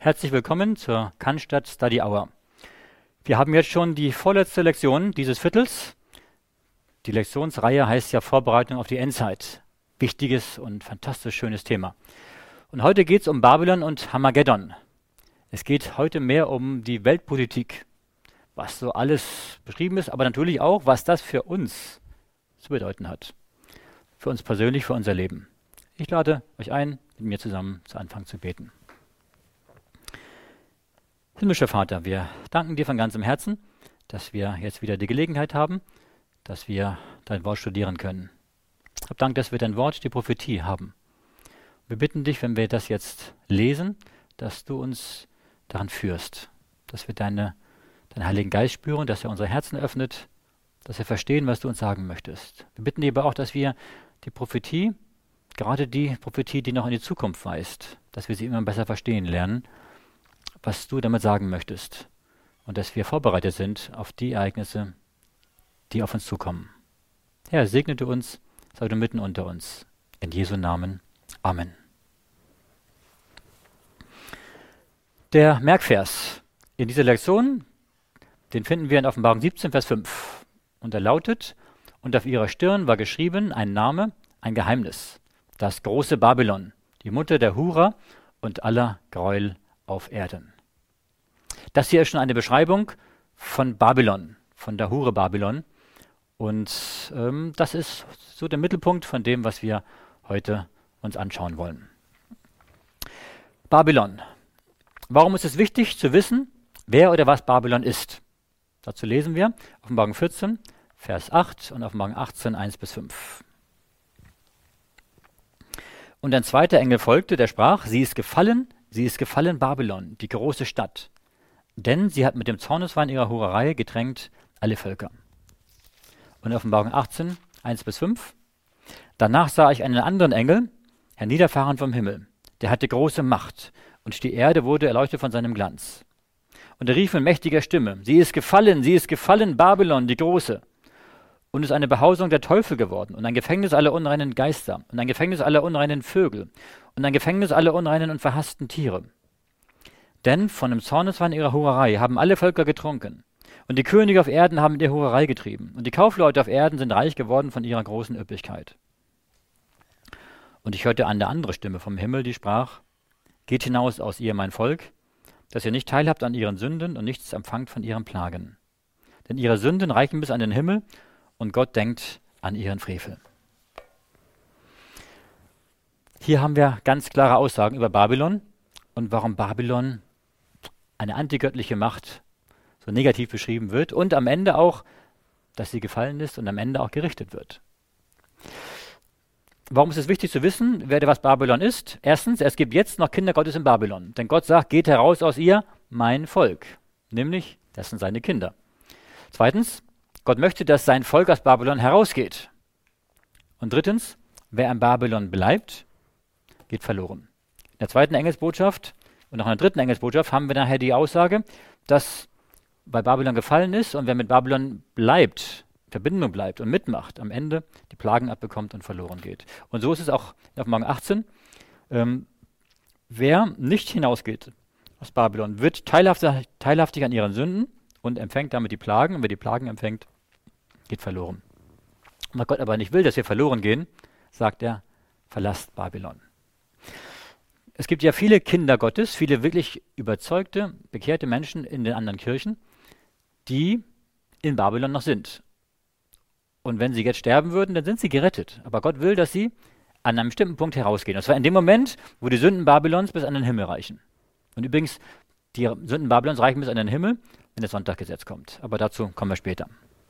Herzlich willkommen zur Cannstatt Study Hour. Wir haben jetzt schon die vorletzte Lektion dieses Viertels. Die Lektionsreihe heißt ja Vorbereitung auf die Endzeit. Wichtiges und fantastisch schönes Thema. Und heute geht es um Babylon und Hamageddon. Es geht heute mehr um die Weltpolitik, was so alles beschrieben ist, aber natürlich auch, was das für uns zu bedeuten hat. Für uns persönlich, für unser Leben. Ich lade euch ein, mit mir zusammen zu Anfang zu beten. Himmlischer Vater, wir danken dir von ganzem Herzen, dass wir jetzt wieder die Gelegenheit haben, dass wir dein Wort studieren können. Hab Dank, dass wir dein Wort, die Prophetie haben. Wir bitten dich, wenn wir das jetzt lesen, dass du uns daran führst, dass wir deinen Heiligen Geist spüren, dass er unsere Herzen öffnet, dass wir verstehen, was du uns sagen möchtest. Wir bitten dich aber auch, dass wir die Prophetie, gerade die Prophetie, die noch in die Zukunft weist, dass wir sie immer besser verstehen lernen, was du damit sagen möchtest und dass wir vorbereitet sind auf die Ereignisse, die auf uns zukommen. Herr, segne du uns, sei du mitten unter uns. In Jesu Namen. Amen. Der Merkvers in dieser Lektion, den finden wir in Offenbarung 17, Vers 5. Und er lautet: Und auf ihrer Stirn war geschrieben ein Name, ein Geheimnis, das große Babylon, die Mutter der Hurer und aller Gräuel auf Erden. Das hier ist schon eine Beschreibung von Babylon, von der Hure Babylon. Und das ist so der Mittelpunkt von dem, was wir heute uns anschauen wollen. Babylon. Warum ist es wichtig zu wissen, wer oder was Babylon ist? Dazu lesen wir Offenbarung 14, Vers 8 und Offenbarung 18, 1 bis 5. Und ein zweiter Engel folgte, der sprach: Sie ist gefallen, Babylon, die große Stadt. Denn sie hat mit dem Zorneswein ihrer Hurerei getränkt alle Völker. Und Offenbarung 18, 1 bis 5. Danach sah ich einen anderen Engel, herniederfahren vom Himmel. Der hatte große Macht, und die Erde wurde erleuchtet von seinem Glanz. Und er rief mit mächtiger Stimme: Sie ist gefallen, Babylon, die Große. Und ist eine Behausung der Teufel geworden und ein Gefängnis aller unreinen Geister und ein Gefängnis aller unreinen Vögel und ein Gefängnis aller unreinen und verhassten Tiere. Denn von dem Zorneswein ihrer Hurerei haben alle Völker getrunken. Und die Könige auf Erden haben mit ihr Hurerei getrieben. Und die Kaufleute auf Erden sind reich geworden von ihrer großen Üppigkeit. Und ich hörte eine andere Stimme vom Himmel, die sprach: Geht hinaus aus ihr, mein Volk, dass ihr nicht teilhabt an ihren Sünden und nichts empfangt von ihren Plagen. Denn ihre Sünden reichen bis an den Himmel, und Gott denkt an ihren Frevel. Hier haben wir ganz klare Aussagen über Babylon und warum Babylon, eine antigöttliche Macht, so negativ beschrieben wird und am Ende auch, dass sie gefallen ist und am Ende auch gerichtet wird. Warum ist es wichtig zu wissen, wer was Babylon ist? Erstens, es gibt jetzt noch Kinder Gottes in Babylon. Denn Gott sagt: Geht heraus aus ihr, mein Volk. Nämlich, das sind seine Kinder. Zweitens, Gott möchte, dass sein Volk aus Babylon herausgeht. Und drittens, wer in Babylon bleibt, geht verloren. In der zweiten Engelsbotschaft und auch in der dritten Engelsbotschaft haben wir nachher die Aussage, dass bei Babylon gefallen ist und wer mit Babylon bleibt, Verbindung bleibt und mitmacht, am Ende die Plagen abbekommt und verloren geht. Und so ist es auch in Offenbarung 18. Wer nicht hinausgeht aus Babylon, wird teilhaftig an ihren Sünden und empfängt damit die Plagen. Und wer die Plagen empfängt, geht verloren. Und weil Gott aber nicht will, dass wir verloren gehen, sagt er: Verlasst Babylon. Es gibt ja viele Kinder Gottes, viele wirklich überzeugte, bekehrte Menschen in den anderen Kirchen, die in Babylon noch sind. Und wenn sie jetzt sterben würden, dann sind sie gerettet. Aber Gott will, dass sie an einem bestimmten Punkt herausgehen. Und zwar in dem Moment, wo die Sünden Babylons bis an den Himmel reichen. Und übrigens, die Sünden Babylons reichen bis an den Himmel, wenn das Sonntaggesetz kommt. Aber dazu kommen wir später.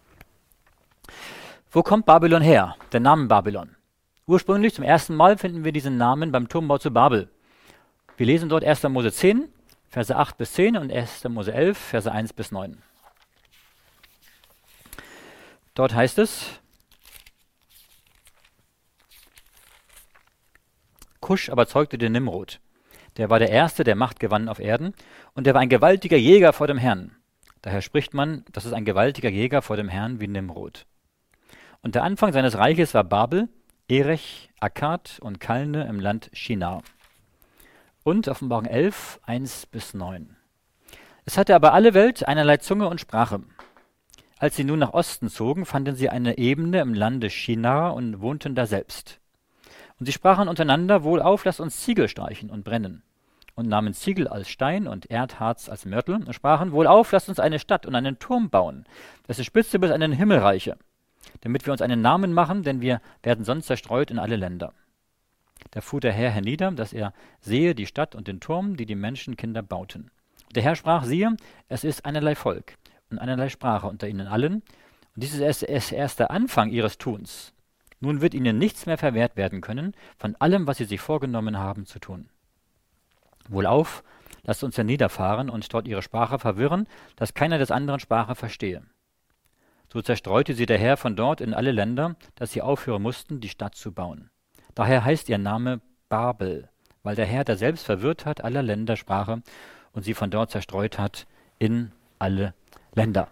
Wo kommt Babylon her? Der Name Babylon. Ursprünglich, zum ersten Mal, finden wir diesen Namen beim Turmbau zu Babel. Wir lesen dort 1. Mose 10, Verse 8 bis 10 und 1. Mose 11, Verse 1 bis 9. Dort heißt es: Kusch aber zeugte den Nimrod. Der war der Erste, der Macht gewann auf Erden, und der war ein gewaltiger Jäger vor dem Herrn. Daher spricht man, das ist ein gewaltiger Jäger vor dem Herrn wie Nimrod. Und der Anfang seines Reiches war Babel, Erech, Akkad und Kalne im Land Shinar. Und Offenbarung 11, 1-9. Es hatte aber alle Welt einerlei Zunge und Sprache. Als sie nun nach Osten zogen, fanden sie eine Ebene im Lande Shinar und wohnten daselbst. Und sie sprachen untereinander: Wohlauf, lasst uns Ziegel streichen und brennen. Und nahmen Ziegel als Stein und Erdharz als Mörtel und sprachen: Wohlauf, lasst uns eine Stadt und einen Turm bauen, dass die Spitze bis an den Himmel reiche, damit wir uns einen Namen machen, denn wir werden sonst zerstreut in alle Länder. Da fuhr der Herr hernieder, dass er sehe die Stadt und den Turm, die die Menschenkinder bauten. Der Herr sprach: Siehe, es ist einerlei Volk und einerlei Sprache unter ihnen allen, und dies ist erst der Anfang ihres Tuns. Nun wird ihnen nichts mehr verwehrt werden können von allem, was sie sich vorgenommen haben zu tun. Wohlauf, lasst uns herniederfahren und dort ihre Sprache verwirren, dass keiner des anderen Sprache verstehe. So zerstreute sie der Herr von dort in alle Länder, dass sie aufhören mussten, die Stadt zu bauen. Daher heißt ihr Name Babel, weil der Herr daselbst verwirrt hat aller Länder Sprache und sie von dort zerstreut hat in alle Länder.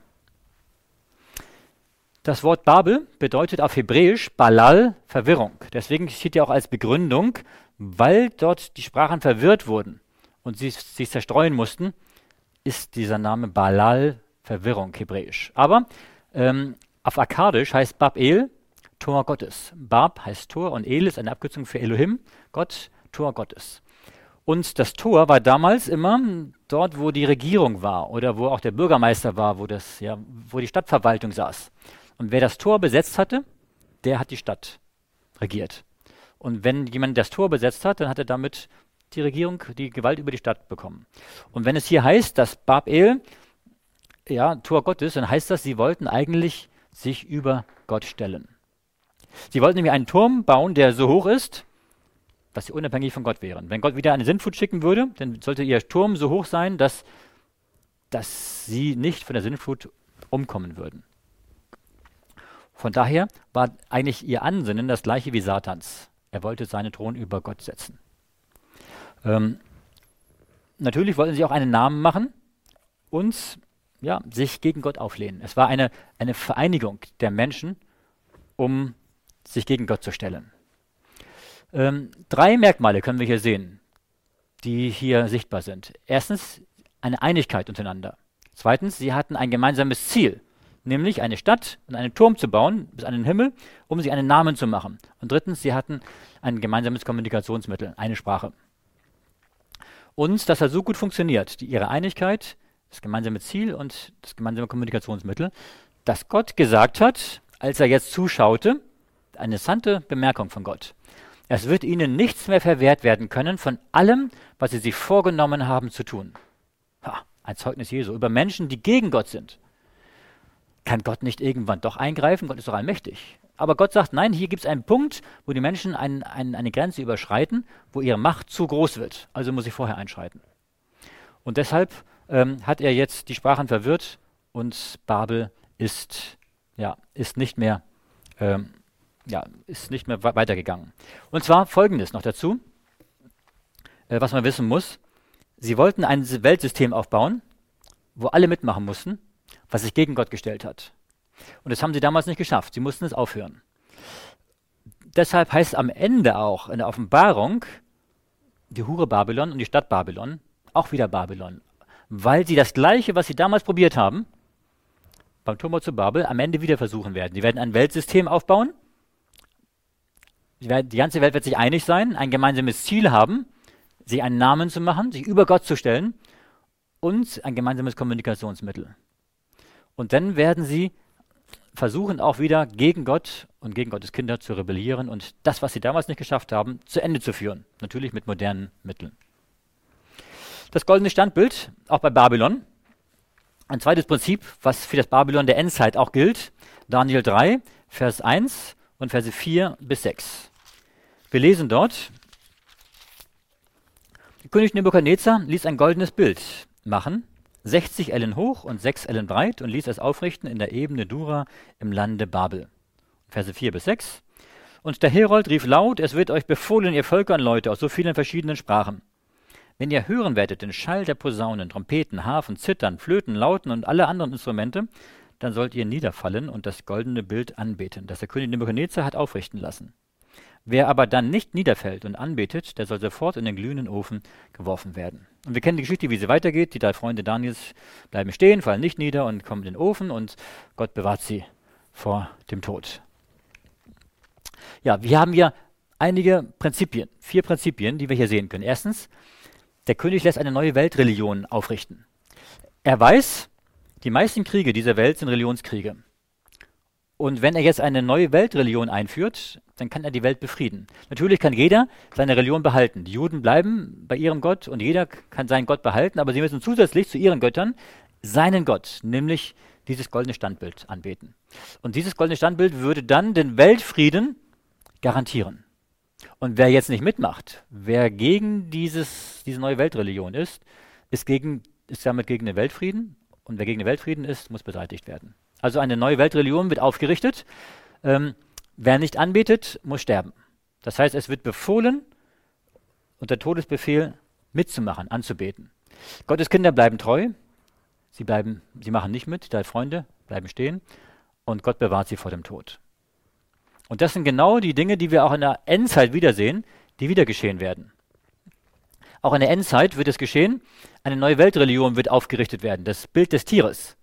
Das Wort Babel bedeutet auf Hebräisch Balal, Verwirrung. Deswegen steht ja auch als Begründung, weil dort die Sprachen verwirrt wurden und sie sich zerstreuen mussten, ist dieser Name Balal, Verwirrung, hebräisch. Aber auf Akkadisch heißt Babel Tor Gottes. Bab heißt Tor und El ist eine Abkürzung für Elohim, Gott, Tor Gottes. Und das Tor war damals immer dort, wo die Regierung war oder wo auch der Bürgermeister war, wo die Stadtverwaltung saß. Und wer das Tor besetzt hatte, der hat die Stadt regiert. Und wenn jemand das Tor besetzt hat, dann hat er damit die Regierung, die Gewalt über die Stadt bekommen. Und wenn es hier heißt, dass Babel, Tor Gottes, dann heißt das, sie wollten eigentlich sich über Gott stellen. Sie wollten nämlich einen Turm bauen, der so hoch ist, dass sie unabhängig von Gott wären. Wenn Gott wieder eine Sintflut schicken würde, dann sollte ihr Turm so hoch sein, dass sie nicht von der Sintflut umkommen würden. Von daher war eigentlich ihr Ansinnen das gleiche wie Satans. Er wollte seinen Thron über Gott setzen. Natürlich wollten sie auch einen Namen machen und sich gegen Gott auflehnen. Es war eine Vereinigung der Menschen, um sich gegen Gott zu stellen. 3 Merkmale können wir hier sehen, die hier sichtbar sind. Erstens, eine Einigkeit untereinander. Zweitens, sie hatten ein gemeinsames Ziel, nämlich eine Stadt und einen Turm zu bauen bis an den Himmel, um sich einen Namen zu machen. Und drittens, sie hatten ein gemeinsames Kommunikationsmittel, eine Sprache. Und das hat so gut funktioniert, ihre Einigkeit, das gemeinsame Ziel und das gemeinsame Kommunikationsmittel, dass Gott gesagt hat, als er jetzt zuschaute, eine interessante Bemerkung von Gott: Es wird ihnen nichts mehr verwehrt werden können von allem, was sie sich vorgenommen haben zu tun. Ein Zeugnis Jesu über Menschen, die gegen Gott sind. Kann Gott nicht irgendwann doch eingreifen? Gott ist doch allmächtig. Aber Gott sagt, nein, hier gibt es einen Punkt, wo die Menschen eine Grenze überschreiten, wo ihre Macht zu groß wird. Also muss ich vorher einschreiten. Und deshalb hat er jetzt die Sprachen verwirrt und Babel ist nicht mehr weitergegangen. Und zwar Folgendes noch dazu, was man wissen muss. Sie wollten ein Weltsystem aufbauen, wo alle mitmachen mussten, was sich gegen Gott gestellt hat. Und das haben sie damals nicht geschafft. Sie mussten es aufhören. Deshalb heißt am Ende auch in der Offenbarung die Hure Babylon und die Stadt Babylon auch wieder Babylon, weil sie das Gleiche, was sie damals probiert haben, beim Turmbau zu Babel, am Ende wieder versuchen werden. Sie werden ein Weltsystem aufbauen. Die ganze Welt wird sich einig sein, ein gemeinsames Ziel haben, sich einen Namen zu machen, sich über Gott zu stellen und ein gemeinsames Kommunikationsmittel. Und dann werden sie versuchen, auch wieder gegen Gott und gegen Gottes Kinder zu rebellieren und das, was sie damals nicht geschafft haben, zu Ende zu führen. Natürlich mit modernen Mitteln. Das goldene Standbild, auch bei Babylon. Ein zweites Prinzip, was für das Babylon der Endzeit auch gilt. Daniel 3, Vers 1 und Verse 4-6. Wir lesen dort: König Nebukadnezar ließ ein goldenes Bild machen, 60 Ellen hoch und 6 Ellen breit, und ließ es aufrichten in der Ebene Dura im Lande Babel. Verse 4-6. Und der Herold rief laut: Es wird euch befohlen, ihr Völker und Leute aus so vielen verschiedenen Sprachen. Wenn ihr hören werdet den Schall der Posaunen, Trompeten, Harfen, Zittern, Flöten, Lauten und alle anderen Instrumente, dann sollt ihr niederfallen und das goldene Bild anbeten, das der König Nebukadnezar hat aufrichten lassen. Wer aber dann nicht niederfällt und anbetet, der soll sofort in den glühenden Ofen geworfen werden. Und wir kennen die Geschichte, wie sie weitergeht. Die 3 Freunde Daniels bleiben stehen, fallen nicht nieder und kommen in den Ofen und Gott bewahrt sie vor dem Tod. Ja, wir haben hier einige Prinzipien, 4 Prinzipien, die wir hier sehen können. Erstens, der König lässt eine neue Weltreligion aufrichten. Er weiß, die meisten Kriege dieser Welt sind Religionskriege. Und wenn er jetzt eine neue Weltreligion einführt, dann kann er die Welt befrieden. Natürlich kann jeder seine Religion behalten. Die Juden bleiben bei ihrem Gott und jeder kann seinen Gott behalten, aber sie müssen zusätzlich zu ihren Göttern seinen Gott, nämlich dieses goldene Standbild, anbeten. Und dieses goldene Standbild würde dann den Weltfrieden garantieren. Und wer jetzt nicht mitmacht, wer gegen diese neue Weltreligion ist damit gegen den Weltfrieden. Und wer gegen den Weltfrieden ist, muss beseitigt werden. Also eine neue Weltreligion wird aufgerichtet. Wer nicht anbetet, muss sterben. Das heißt, es wird befohlen, unter Todesbefehl mitzumachen, anzubeten. Gottes Kinder bleiben treu. Sie machen nicht mit. Die 3 Freunde bleiben stehen. Und Gott bewahrt sie vor dem Tod. Und das sind genau die Dinge, die wir auch in der Endzeit wiedersehen, die wieder geschehen werden. Auch in der Endzeit wird es geschehen, eine neue Weltreligion wird aufgerichtet werden, das Bild des Tieres.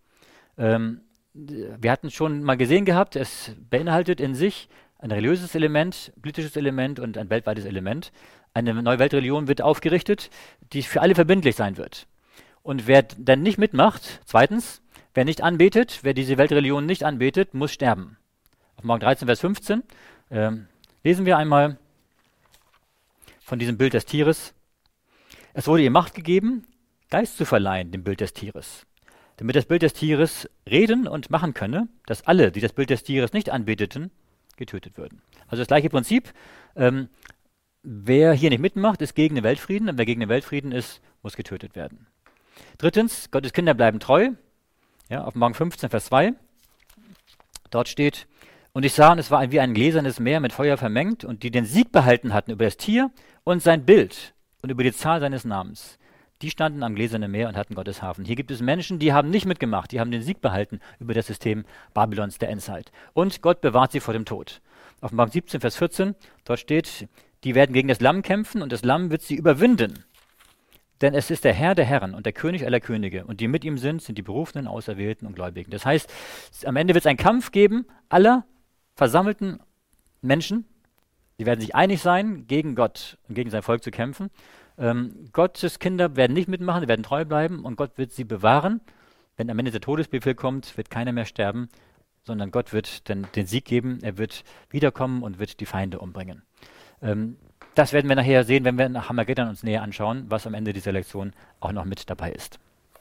Wir hatten schon mal gesehen gehabt, es beinhaltet in sich ein religiöses Element, politisches Element und ein weltweites Element. Eine neue Weltreligion wird aufgerichtet, die für alle verbindlich sein wird. Und wer dann nicht mitmacht, zweitens, wer nicht anbetet, wer diese Weltreligion nicht anbetet, muss sterben. Auf Mark 13, Vers 15 lesen wir einmal von diesem Bild des Tieres. Es wurde ihr Macht gegeben, Geist zu verleihen, dem Bild des Tieres, damit das Bild des Tieres reden und machen könne, dass alle, die das Bild des Tieres nicht anbeteten, getötet würden. Also das gleiche Prinzip. Wer hier nicht mitmacht, ist gegen den Weltfrieden, und wer gegen den Weltfrieden ist, muss getötet werden. Drittens, Gottes Kinder bleiben treu. Ja, auf Mark 15, Vers 2. Dort steht: Und ich sah, und es war wie ein gläsernes Meer mit Feuer vermengt, und die den Sieg behalten hatten über das Tier und sein Bild und über die Zahl seines Namens. Die standen am gläsernen Meer und hatten Gottes Hafen. Hier gibt es Menschen, die haben nicht mitgemacht, die haben den Sieg behalten über das System Babylons der Endzeit. Und Gott bewahrt sie vor dem Tod. Auf Mark 17, Vers 14, dort steht: Die werden gegen das Lamm kämpfen, und das Lamm wird sie überwinden. Denn es ist der Herr der Herren und der König aller Könige, und die mit ihm sind die Berufenen, Auserwählten und Gläubigen. Das heißt, am Ende wird es einen Kampf geben aller versammelten Menschen. Sie werden sich einig sein, gegen Gott und gegen sein Volk zu kämpfen. Gottes Kinder werden nicht mitmachen, sie werden treu bleiben, und Gott wird sie bewahren. Wenn am Ende der Todesbefehl kommt, wird keiner mehr sterben, sondern Gott wird den Sieg geben. Er wird wiederkommen und wird die Feinde umbringen. Das werden wir nachher sehen, wenn wir nach Armageddon uns näher anschauen, was am Ende dieser Lektion auch noch mit dabei ist.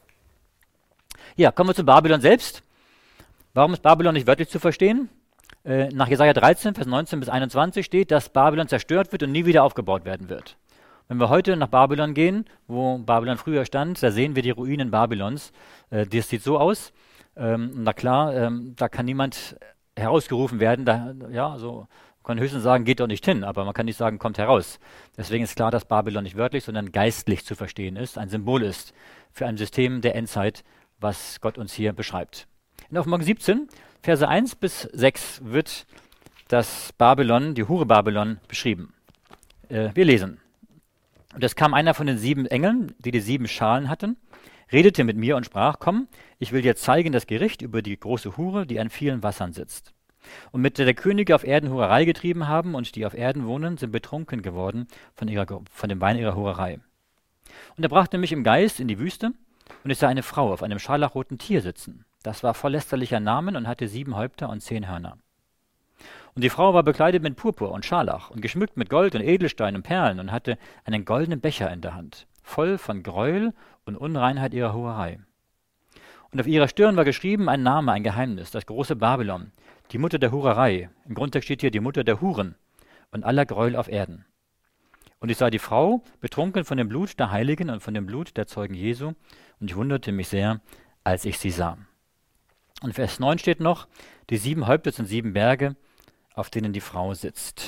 Ja, kommen wir zu Babylon selbst. Warum ist Babylon nicht wörtlich zu verstehen? Nach Jesaja 13, Vers 19 bis 21 steht, dass Babylon zerstört wird und nie wieder aufgebaut werden wird. Wenn wir heute nach Babylon gehen, wo Babylon früher stand, da sehen wir die Ruinen Babylons. Das sieht so aus. Na klar, da kann niemand herausgerufen werden. Man kann höchstens sagen, geht doch nicht hin, aber man kann nicht sagen, kommt heraus. Deswegen ist klar, dass Babylon nicht wörtlich, sondern geistlich zu verstehen ist, ein Symbol ist für ein System der Endzeit, was Gott uns hier beschreibt. In Offenbarung 17, Verse 1 bis 6 wird das Babylon, die Hure Babylon, beschrieben. Wir lesen. Und es kam einer von den 7 Engeln, die 7 Schalen hatten, redete mit mir und sprach: Komm, ich will dir zeigen das Gericht über die große Hure, die an vielen Wassern sitzt. Und mit der Könige auf Erden Hurerei getrieben haben, und die auf Erden wohnen, sind betrunken geworden von dem Wein ihrer Hurerei. Und er brachte mich im Geist in die Wüste, und ich sah eine Frau auf einem scharlachroten Tier sitzen. Das war voll lästerlicher Namen und hatte 7 Häupter und 10 Hörner. Und die Frau war bekleidet mit Purpur und Scharlach und geschmückt mit Gold und Edelsteinen und Perlen und hatte einen goldenen Becher in der Hand, voll von Gräuel und Unreinheit ihrer Hurerei. Und auf ihrer Stirn war geschrieben ein Name, ein Geheimnis, das große Babylon, die Mutter der Hurerei. Im Grundtext steht hier die Mutter der Huren und aller Gräuel auf Erden. Und ich sah die Frau, betrunken von dem Blut der Heiligen und von dem Blut der Zeugen Jesu, und ich wunderte mich sehr, als ich sie sah. Und Vers 9 steht noch: Die 7 Häupter sind 7 Berge, auf denen die Frau sitzt.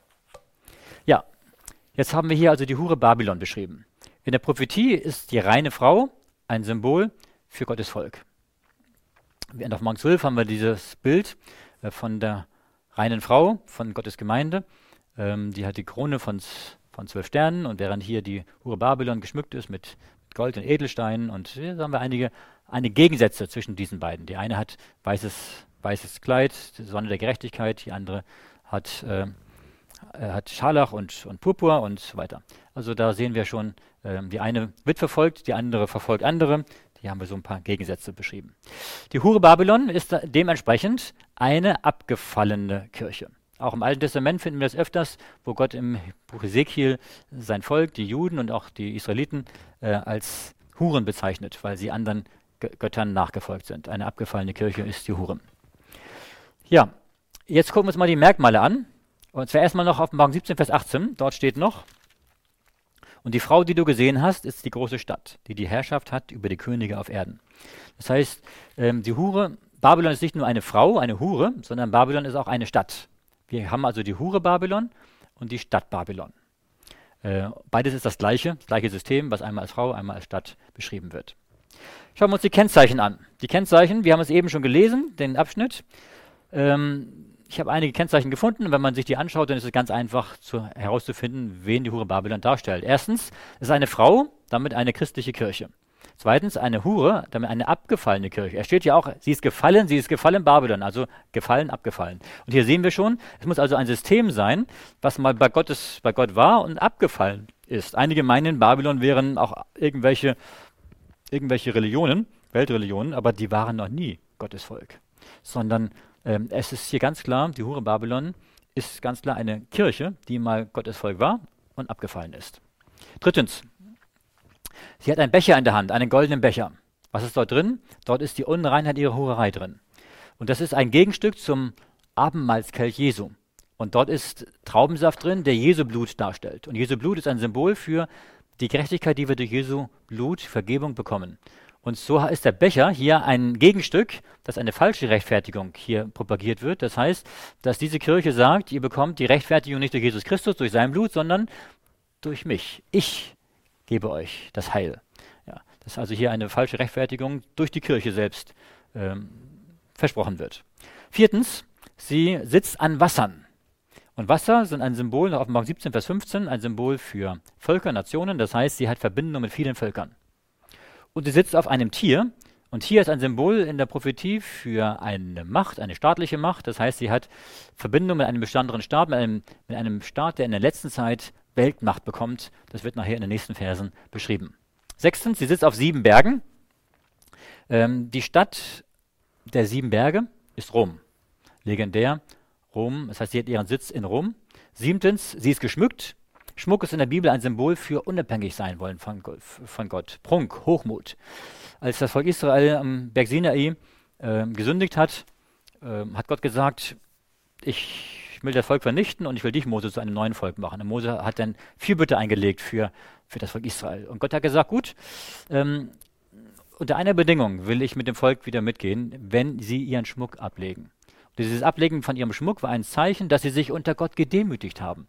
Ja, jetzt haben wir hier also die Hure Babylon beschrieben. In der Prophetie ist die reine Frau ein Symbol für Gottes Volk. Auf Mark 12 haben wir dieses Bild von der reinen Frau, von Gottes Gemeinde. Die hat die Krone von 12 Sternen, und während hier die Hure Babylon geschmückt ist mit Gold und Edelsteinen, und hier haben wir einige Gegensätze zwischen diesen beiden. Die eine hat weißes Kleid, die Sonne der Gerechtigkeit, die andere hat Scharlach und Purpur und so weiter. Also da sehen wir schon, die eine wird verfolgt, die andere verfolgt andere. Hier haben wir so ein paar Gegensätze beschrieben. Die Hure Babylon ist dementsprechend eine abgefallene Kirche. Auch im Alten Testament finden wir das öfters, wo Gott im Buch Ezekiel sein Volk, die Juden und auch die Israeliten, als Huren bezeichnet, weil sie anderen Göttern nachgefolgt sind. Eine abgefallene Kirche ist die Hure. Ja, jetzt gucken wir uns mal die Merkmale an. Und zwar erstmal noch Offenbarung 17, Vers 18. Dort steht noch: Und die Frau, die du gesehen hast, ist die große Stadt, die die Herrschaft hat über die Könige auf Erden. Das heißt, die Hure, Babylon ist nicht nur eine Frau, eine Hure, sondern Babylon ist auch eine Stadt. Wir haben also die Hure Babylon und die Stadt Babylon. Beides ist das gleiche System, was einmal als Frau, einmal als Stadt beschrieben wird. Schauen wir uns die Kennzeichen an. Die Kennzeichen, wir haben es eben schon gelesen, den Abschnitt. Ich habe einige Kennzeichen gefunden, und wenn man sich die anschaut, dann ist es ganz einfach herauszufinden, wen die Hure Babylon darstellt. Erstens, es ist eine Frau, damit eine christliche Kirche. Zweitens, eine Hure, damit eine abgefallene Kirche. Es steht ja auch, sie ist gefallen Babylon, also gefallen, abgefallen. Und hier sehen wir schon, es muss also ein System sein, was mal bei Gott war und abgefallen ist. Einige meinen, Babylon wären auch irgendwelche Religionen, Weltreligionen, aber die waren noch nie Gottes Volk. Sondern es ist hier ganz klar, die Hure Babylon ist ganz klar eine Kirche, die mal Gottes Volk war und abgefallen ist. Drittens, sie hat einen Becher in der Hand, einen goldenen Becher. Was ist dort drin? Dort ist die Unreinheit ihrer Hurerei drin. Und das ist ein Gegenstück zum Abendmahlskelch Jesu. Und dort ist Traubensaft drin, der Jesu Blut darstellt. Und Jesu Blut ist ein Symbol für die Gerechtigkeit, die wir durch Jesu Blut, Vergebung bekommen. Und so ist der Becher hier ein Gegenstück, dass eine falsche Rechtfertigung hier propagiert wird. Das heißt, dass diese Kirche sagt, ihr bekommt die Rechtfertigung nicht durch Jesus Christus, durch sein Blut, sondern durch mich. Ich gebe euch das Heil. Ja, dass also hier eine falsche Rechtfertigung durch die Kirche selbst versprochen wird. Viertens, sie sitzt an Wassern. Und Wasser sind ein Symbol, nach Offenbarung 17, Vers 15, ein Symbol für Völker, Nationen. Das heißt, sie hat Verbindung mit vielen Völkern. Und sie sitzt auf einem Tier. Und Tier ist ein Symbol in der Prophetie für eine Macht, eine staatliche Macht. Das heißt, sie hat Verbindung mit einem besonderen Staat, mit einem Staat, der in der letzten Zeit Weltmacht bekommt. Das wird nachher in den nächsten Versen beschrieben. Sechstens, sie sitzt auf 7 Bergen. Die Stadt der 7 Berge ist Rom. Legendär. Rom, das heißt, sie hat ihren Sitz in Rom. Siebtens, sie ist geschmückt. Schmuck ist in der Bibel ein Symbol für unabhängig sein wollen von Gott. Prunk, Hochmut. Als das Volk Israel am Berg Sinai gesündigt hat, hat Gott gesagt, ich will das Volk vernichten und ich will dich, Mose, zu einem neuen Volk machen. Und Mose hat dann Fürbitte eingelegt für das Volk Israel. Und Gott hat gesagt, gut, unter einer Bedingung will ich mit dem Volk wieder mitgehen, wenn sie ihren Schmuck ablegen. Und dieses Ablegen von ihrem Schmuck war ein Zeichen, dass sie sich unter Gott gedemütigt haben.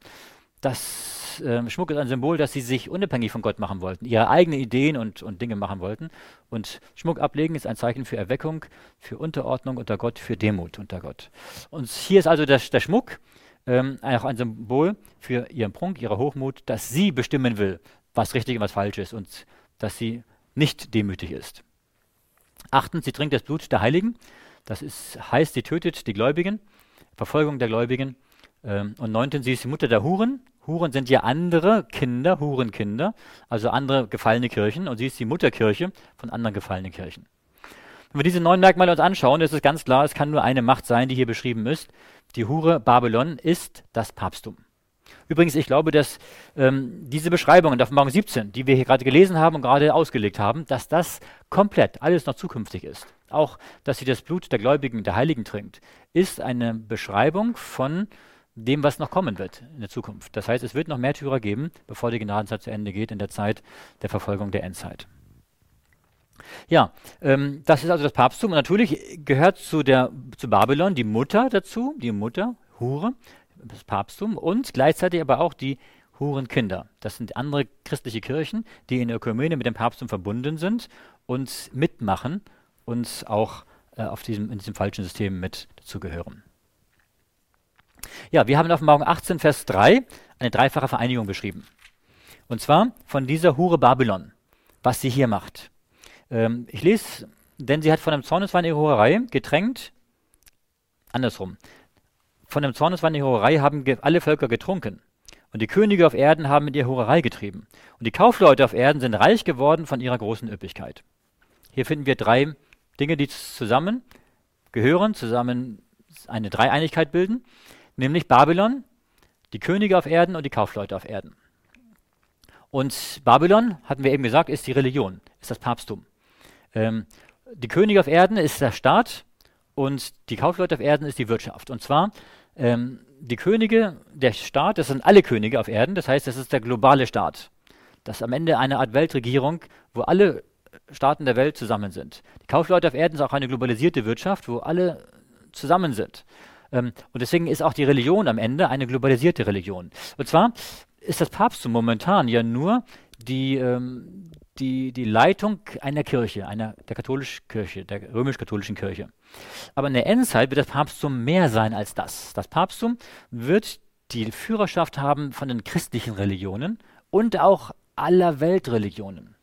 Schmuck ist ein Symbol, dass sie sich unabhängig von Gott machen wollten, ihre eigenen Ideen und Dinge machen wollten. Und Schmuck ablegen ist ein Zeichen für Erweckung, für Unterordnung unter Gott, für Demut unter Gott. Und hier ist also der Schmuck auch ein Symbol für ihren Prunk, ihre Hochmut, dass sie bestimmen will, was richtig und was falsch ist und dass sie nicht demütig ist. Achtens, sie trinkt das Blut der Heiligen. Das heißt, sie tötet die Gläubigen, Verfolgung der Gläubigen. Und neuntens, sie ist die Mutter der Huren. Huren sind ja andere Kinder, Hurenkinder, also andere gefallene Kirchen. Und sie ist die Mutterkirche von anderen gefallenen Kirchen. Wenn wir diese 9 Merkmale uns anschauen, ist es ganz klar, es kann nur eine Macht sein, die hier beschrieben ist. Die Hure Babylon ist das Papsttum. Übrigens, ich glaube, dass diese Beschreibungen der Offenbarung 17, die wir hier gerade gelesen haben und gerade ausgelegt haben, dass das komplett alles noch zukünftig ist. Auch, dass sie das Blut der Gläubigen, der Heiligen trinkt, ist eine Beschreibung von dem, was noch kommen wird in der Zukunft. Das heißt, es wird noch Märtyrer geben, bevor die Gnadenzeit zu Ende geht, in der Zeit der Verfolgung der Endzeit. Ja, das ist also das Papsttum. Und natürlich gehört zu Babylon die Mutter dazu, die Mutter, Hure, das Papsttum, und gleichzeitig aber auch die Hurenkinder. Das sind andere christliche Kirchen, die in der Ökumene mit dem Papsttum verbunden sind und mitmachen und auch in diesem falschen System mit dazugehören. Ja, wir haben in Offenbarung 18, Vers 3 eine dreifache Vereinigung beschrieben. Und zwar von dieser Hure Babylon, was sie hier macht. Ich lese, denn sie hat von dem Zorneswein ihrer Hurerei getränkt, andersrum. Von dem Zorneswein ihrer Hurerei haben alle Völker getrunken. Und die Könige auf Erden haben mit ihr Hurerei getrieben. Und die Kaufleute auf Erden sind reich geworden von ihrer großen Üppigkeit. Hier finden wir drei Dinge, die zusammen gehören, zusammen eine Dreieinigkeit bilden, nämlich Babylon, die Könige auf Erden und die Kaufleute auf Erden. Und Babylon, hatten wir eben gesagt, ist die Religion, ist das Papsttum. Die Könige auf Erden ist der Staat und die Kaufleute auf Erden ist die Wirtschaft. Und zwar die Könige, der Staat, das sind alle Könige auf Erden, das heißt, das ist der globale Staat. Das ist am Ende eine Art Weltregierung, wo alle Staaten der Welt zusammen sind. Die Kaufleute auf Erden ist auch eine globalisierte Wirtschaft, wo alle zusammen sind. Und deswegen ist auch die Religion am Ende eine globalisierte Religion. Und zwar ist das Papsttum momentan ja nur die Leitung einer Kirche, der katholischen Kirche, der römisch-katholischen Kirche. Aber in der Endzeit wird das Papsttum mehr sein als das. Das Papsttum wird die Führerschaft haben von den christlichen Religionen und auch aller Weltreligionen.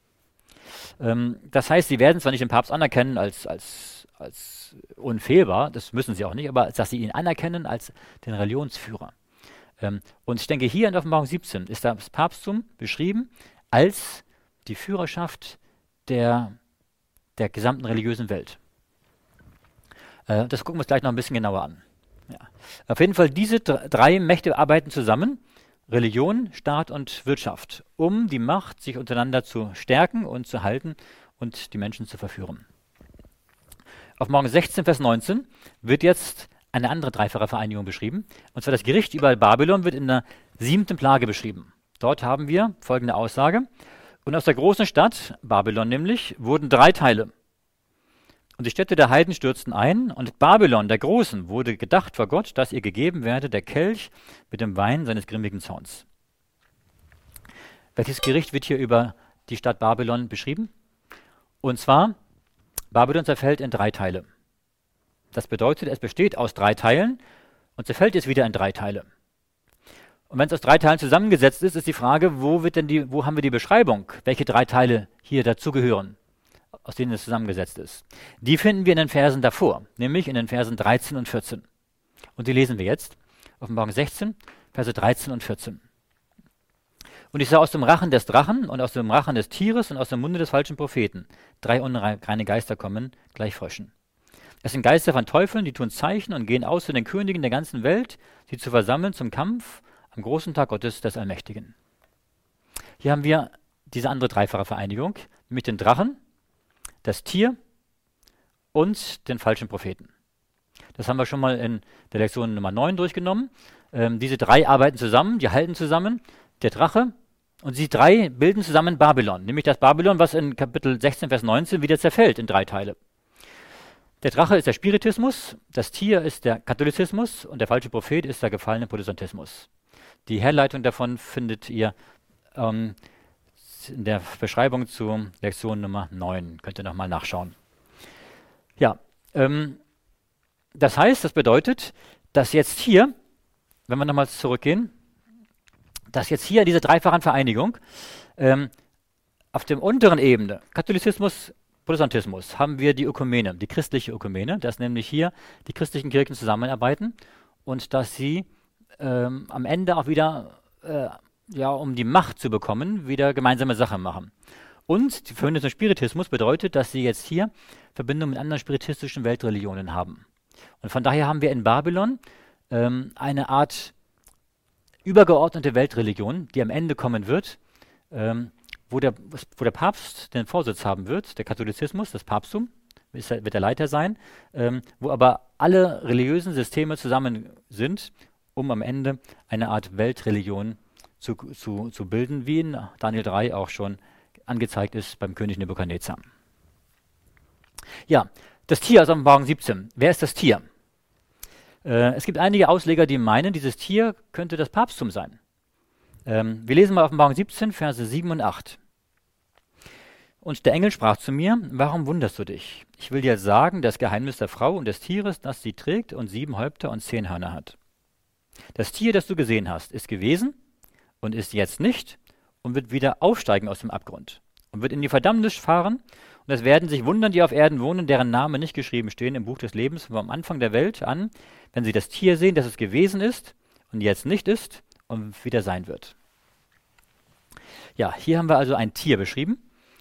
Das heißt, sie werden zwar nicht den Papst anerkennen als unfehlbar, das müssen sie auch nicht, aber dass sie ihn anerkennen als den Religionsführer. Und ich denke, hier in Offenbarung 17 ist das Papsttum beschrieben als die Führerschaft der gesamten religiösen Welt. Das gucken wir uns gleich noch ein bisschen genauer an. Ja. Auf jeden Fall, diese drei Mächte arbeiten zusammen, Religion, Staat und Wirtschaft, um die Macht sich untereinander zu stärken und zu halten und die Menschen zu verführen. Offenbarung 16, Vers 19 wird jetzt eine andere dreifache Vereinigung beschrieben. Und zwar das Gericht über Babylon wird in der 7. Plage beschrieben. Dort haben wir folgende Aussage. Und aus der großen Stadt, Babylon nämlich, wurden 3 Teile. Und die Städte der Heiden stürzten ein, und Babylon, der Großen, wurde gedacht vor Gott, dass ihr gegeben werde der Kelch mit dem Wein seines grimmigen Zorns. Welches Gericht wird hier über die Stadt Babylon beschrieben? Und zwar, Babylon zerfällt in 3 Teile. Das bedeutet, es besteht aus 3 Teilen und zerfällt jetzt wieder in 3 Teile. Und wenn es aus 3 Teilen zusammengesetzt ist, ist die Frage, wo haben wir die Beschreibung, welche 3 Teile hier dazugehören, aus denen es zusammengesetzt ist. Die finden wir in den Versen davor, nämlich in den Versen 13 und 14. Und die lesen wir jetzt, Offenbarung 16, Verse 13 und 14. Und ich sah aus dem Rachen des Drachen und aus dem Rachen des Tieres und aus dem Munde des falschen Propheten 3 unreine Geister kommen, gleich Fröschen. Es sind Geister von Teufeln, die tun Zeichen und gehen aus zu den Königen der ganzen Welt, sie zu versammeln zum Kampf am großen Tag Gottes des Allmächtigen. Hier haben wir diese andere dreifache Vereinigung, nämlich den Drachen, das Tier und den falschen Propheten. Das haben wir schon mal in der Lektion Nummer 9 durchgenommen. Diese 3 arbeiten zusammen, die halten zusammen, der Drache, und sie 3 bilden zusammen Babylon, nämlich das Babylon, was in Kapitel 16, Vers 19 wieder zerfällt in 3 Teile. Der Drache ist der Spiritismus, das Tier ist der Katholizismus und der falsche Prophet ist der gefallene Protestantismus. Die Herleitung davon findet ihr in der Beschreibung zu Lektion Nummer 9. Könnt ihr nochmal nachschauen. Ja, das heißt, das bedeutet, dass jetzt hier, wenn wir nochmal zurückgehen, dass jetzt hier in dieser dreifachen Vereinigung auf der unteren Ebene, Katholizismus, Protestantismus, haben wir die Ökumene, die christliche Ökumene, dass nämlich hier die christlichen Kirchen zusammenarbeiten und dass sie am Ende auch wieder, um die Macht zu bekommen, wieder gemeinsame Sache machen. Und die Verbindung zum Spiritismus bedeutet, dass sie jetzt hier Verbindung mit anderen spiritistischen Weltreligionen haben. Und von daher haben wir in Babylon eine Art übergeordnete Weltreligion, die am Ende kommen wird, wo der Papst den Vorsitz haben wird, der Katholizismus, das Papsttum, wird der Leiter sein, wo aber alle religiösen Systeme zusammen sind, um am Ende eine Art Weltreligion zu bilden, wie in Daniel 3 auch schon angezeigt ist beim König Nebukadnezar. Ja, das Tier aus Offenbarung 17. Wer ist das Tier? Es gibt einige Ausleger, die meinen, dieses Tier könnte das Papsttum sein. Wir lesen mal Offenbarung 17, Verse 7 und 8. Und der Engel sprach zu mir, warum wunderst du dich? Ich will dir sagen, das Geheimnis der Frau und des Tieres, das sie trägt und 7 Häupter und 10 Hörner hat. Das Tier, das du gesehen hast, ist gewesen und ist jetzt nicht und wird wieder aufsteigen aus dem Abgrund und wird in die Verdammnis fahren. Und es werden sich wundern, die auf Erden wohnen, deren Namen nicht geschrieben stehen im Buch des Lebens vom Anfang der Welt an, wenn sie das Tier sehen, das es gewesen ist und jetzt nicht ist und wieder sein wird. Ja, hier haben wir also ein Tier beschrieben.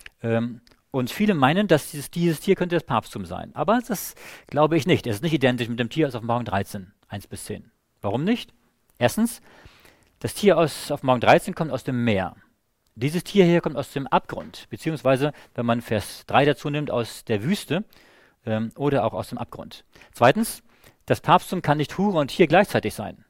Und viele meinen, dass dieses Tier könnte das Papsttum sein. Aber das glaube ich nicht. Es ist nicht identisch mit dem Tier aus Offenbarung 13, 1-10. Warum nicht? Erstens, das Tier aus Offenbarung 13 kommt aus dem Meer. Dieses Tier hier kommt aus dem Abgrund, beziehungsweise, wenn man Vers 3 dazu nimmt, aus der Wüste oder auch aus dem Abgrund. Zweitens, das Papsttum kann nicht Hure und Tier gleichzeitig sein.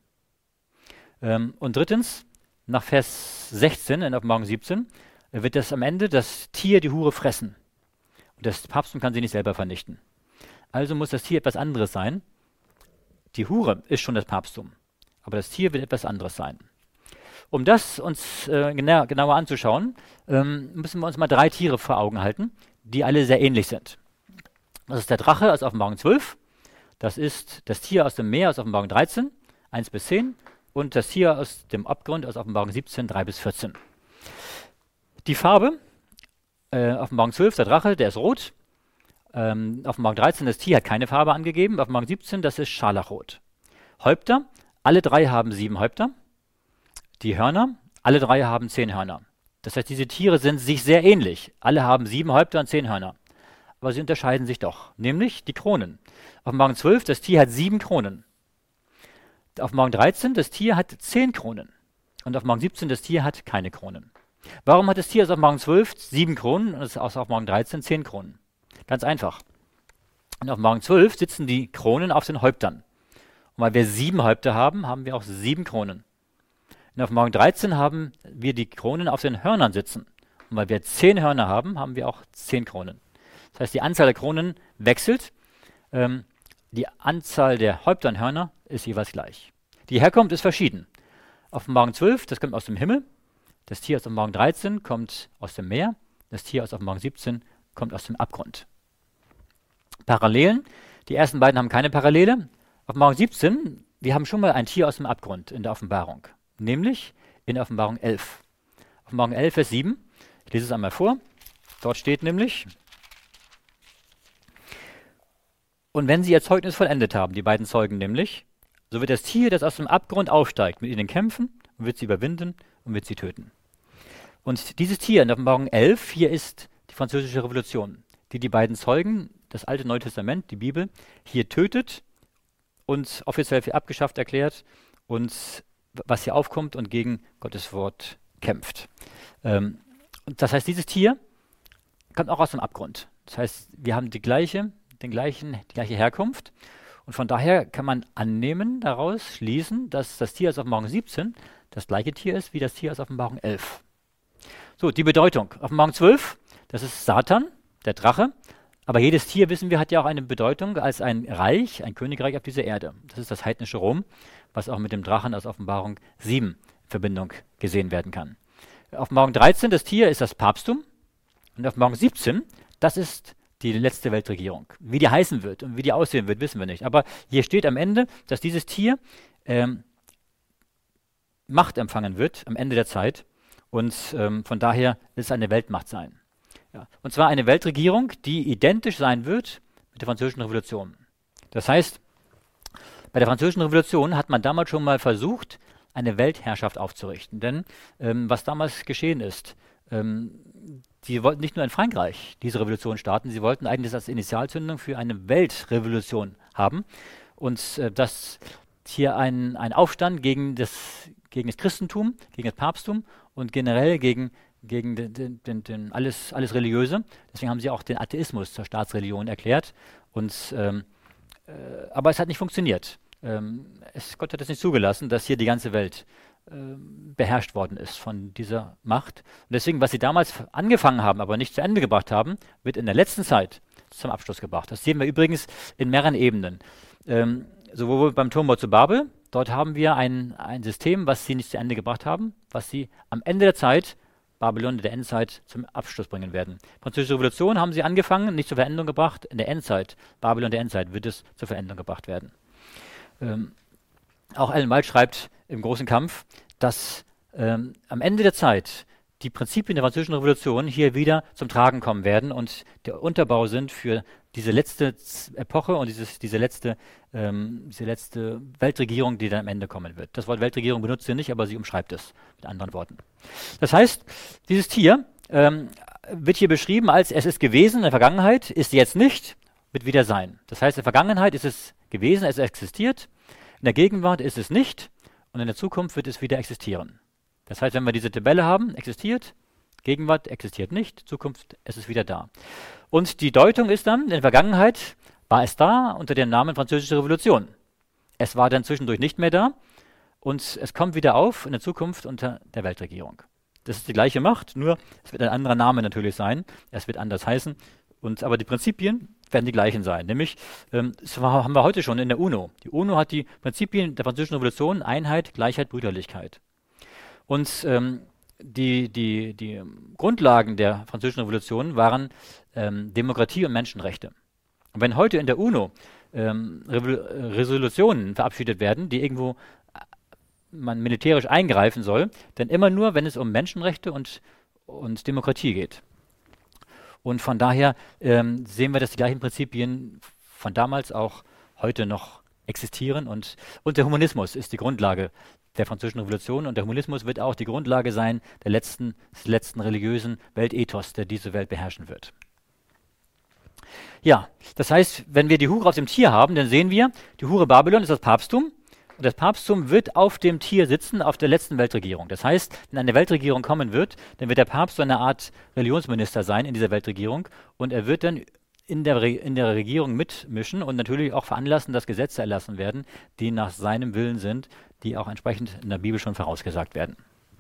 Und drittens, nach Vers 16 in Offenbarung 17, wird das am Ende das Tier die Hure fressen. Und das Papsttum kann sie nicht selber vernichten. Also muss das Tier etwas anderes sein. Die Hure ist schon das Papsttum, aber das Tier wird etwas anderes sein. Um das uns genauer anzuschauen, müssen wir uns mal 3 Tiere vor Augen halten, die alle sehr ähnlich sind. Das ist der Drache aus Offenbarung 12, das ist das Tier aus dem Meer aus Offenbarung 13, 1-10 und das Tier aus dem Abgrund aus Offenbarung 17, 3-14. Die Farbe, Offenbarung 12, der Drache, der ist rot. Offenbarung 13, das Tier hat keine Farbe angegeben. Offenbarung 17, das ist scharlachrot. Häupter, alle 3 haben 7 Häupter. Die Hörner, alle 3 haben 10 Hörner. Das heißt, diese Tiere sind sich sehr ähnlich. Alle haben 7 Häupter und 10 Hörner. Aber sie unterscheiden sich doch, nämlich die Kronen. Offenbarung 12, das Tier hat 7 Kronen. Offenbarung 13, das Tier hat 10 Kronen. Und Offenbarung 17, das Tier hat keine Kronen. Warum hat das Tier aus Offenbarung 12 7 Kronen und aus Offenbarung 13 10 Kronen? Ganz einfach. In Offenbarung 12 sitzen die Kronen auf den Häuptern. Und weil wir 7 Häupter haben, haben wir auch 7 Kronen. In Offenbarung 13 haben wir die Kronen auf den Hörnern sitzen. Und weil wir 10 Hörner haben, haben wir auch 10 Kronen. Das heißt, die Anzahl der Kronen wechselt. Die Anzahl der Häupter und Hörner ist jeweils gleich. Die Herkunft ist verschieden. Offenbarung 12, das kommt aus dem Himmel. Das Tier aus Offenbarung 13 kommt aus dem Meer. Das Tier aus Offenbarung 17 kommt aus dem Abgrund. Parallelen. Die ersten beiden haben keine Parallele. Offenbarung 17, wir haben schon mal ein Tier aus dem Abgrund in der Offenbarung. Nämlich in Offenbarung 11. Offenbarung 11, Vers 7. Ich lese es einmal vor. Dort steht nämlich: Und wenn sie ihr Zeugnis vollendet haben, die beiden Zeugen nämlich, so wird das Tier, das aus dem Abgrund aufsteigt, mit ihnen kämpfen und wird sie überwinden und wird sie töten. Und dieses Tier in Offenbarung 11, hier ist die Französische Revolution, die beiden Zeugen, das Alte und Neue Testament, die Bibel, hier tötet und offiziell für abgeschafft erklärt und was hier aufkommt und gegen Gottes Wort kämpft. Und das heißt, dieses Tier kommt auch aus dem Abgrund. Das heißt, wir haben die gleiche Herkunft. Und von daher kann man annehmen, daraus schließen, dass das Tier aus Offenbarung 17 das gleiche Tier ist wie das Tier aus Offenbarung 11. So, die Bedeutung. Offenbarung 12, das ist Satan, der Drache. Aber jedes Tier, wissen wir, hat ja auch eine Bedeutung als ein Reich, ein Königreich auf dieser Erde. Das ist das heidnische Rom, was auch mit dem Drachen aus Offenbarung 7 in Verbindung gesehen werden kann. Offenbarung 13, das Tier ist das Papsttum. Und Offenbarung 17, das ist die letzte Weltregierung. Wie die heißen wird und wie die aussehen wird, wissen wir nicht. Aber hier steht am Ende, dass dieses Tier Macht empfangen wird am Ende der Zeit. Und von daher wird es eine Weltmacht sein. Ja. Und zwar eine Weltregierung, die identisch sein wird mit der Französischen Revolution. Das heißt, bei der Französischen Revolution hat man damals schon mal versucht, eine Weltherrschaft aufzurichten. Denn was damals geschehen ist, sie wollten nicht nur in Frankreich diese Revolution starten, sie wollten eigentlich das als Initialzündung für eine Weltrevolution haben. Und dass hier ein Aufstand gegen das Christentum, gegen das Papsttum und generell gegen alles Religiöse. Deswegen haben sie auch den Atheismus zur Staatsreligion erklärt. Aber es hat nicht funktioniert. Gott hat es nicht zugelassen, dass hier die ganze Welt beherrscht worden ist von dieser Macht. Und deswegen, was sie damals angefangen haben, aber nicht zu Ende gebracht haben, wird in der letzten Zeit zum Abschluss gebracht. Das sehen wir übrigens in mehreren Ebenen. Sowohl beim Turmbau zu Babel, dort haben wir ein System, was sie nicht zu Ende gebracht haben, was sie am Ende der Zeit, Babylon der Endzeit, zum Abschluss bringen werden. Französische Revolution haben sie angefangen, nicht zur Veränderung gebracht. In der Endzeit, Babylon der Endzeit, wird es zur Veränderung gebracht werden. Auch Ellen White schreibt im Großen Kampf, dass am Ende der Zeit die Prinzipien der Französischen Revolution hier wieder zum Tragen kommen werden und der Unterbau sind für diese letzte Epoche und diese letzte Weltregierung, die dann am Ende kommen wird. Das Wort Weltregierung benutzt sie nicht, aber sie umschreibt es mit anderen Worten. Das heißt, dieses Tier wird hier beschrieben als, es ist gewesen in der Vergangenheit, ist jetzt nicht, wird wieder sein. Das heißt, in der Vergangenheit ist es gewesen, es existiert, in der Gegenwart ist es nicht und in der Zukunft wird es wieder existieren. Das heißt, wenn wir diese Tabelle haben, existiert, Gegenwart existiert nicht, Zukunft, es ist wieder da. Und die Deutung ist dann, in der Vergangenheit war es da unter dem Namen Französische Revolution. Es war dann zwischendurch nicht mehr da und es kommt wieder auf in der Zukunft unter der Weltregierung. Das ist die gleiche Macht, nur es wird ein anderer Name natürlich sein, es wird anders heißen, aber die Prinzipien werden die gleichen sein. Nämlich, das haben wir heute schon in der UNO. Die UNO hat die Prinzipien der Französischen Revolution, Einheit, Gleichheit, Brüderlichkeit. Und die Grundlagen der Französischen Revolution waren Demokratie und Menschenrechte. Und wenn heute in der UNO Resolutionen verabschiedet werden, die irgendwo man militärisch eingreifen soll, dann immer nur, wenn es um Menschenrechte und Demokratie geht. Und von daher sehen wir, dass die gleichen Prinzipien von damals auch heute noch existieren. Und der Humanismus ist die Grundlage der Französischen Revolution. Und der Humanismus wird auch die Grundlage sein des letzten religiösen Weltethos, der diese Welt beherrschen wird. Ja, das heißt, wenn wir die Hure auf dem Tier haben, dann sehen wir, die Hure Babylon ist das Papsttum. Und das Papsttum wird auf dem Tier sitzen, auf der letzten Weltregierung. Das heißt, wenn eine Weltregierung kommen wird, dann wird der Papst so eine Art Religionsminister sein in dieser Weltregierung. Und er wird dann in der Regierung mitmischen und natürlich auch veranlassen, dass Gesetze erlassen werden, die nach seinem Willen sind, die auch entsprechend in der Bibel schon vorausgesagt werden.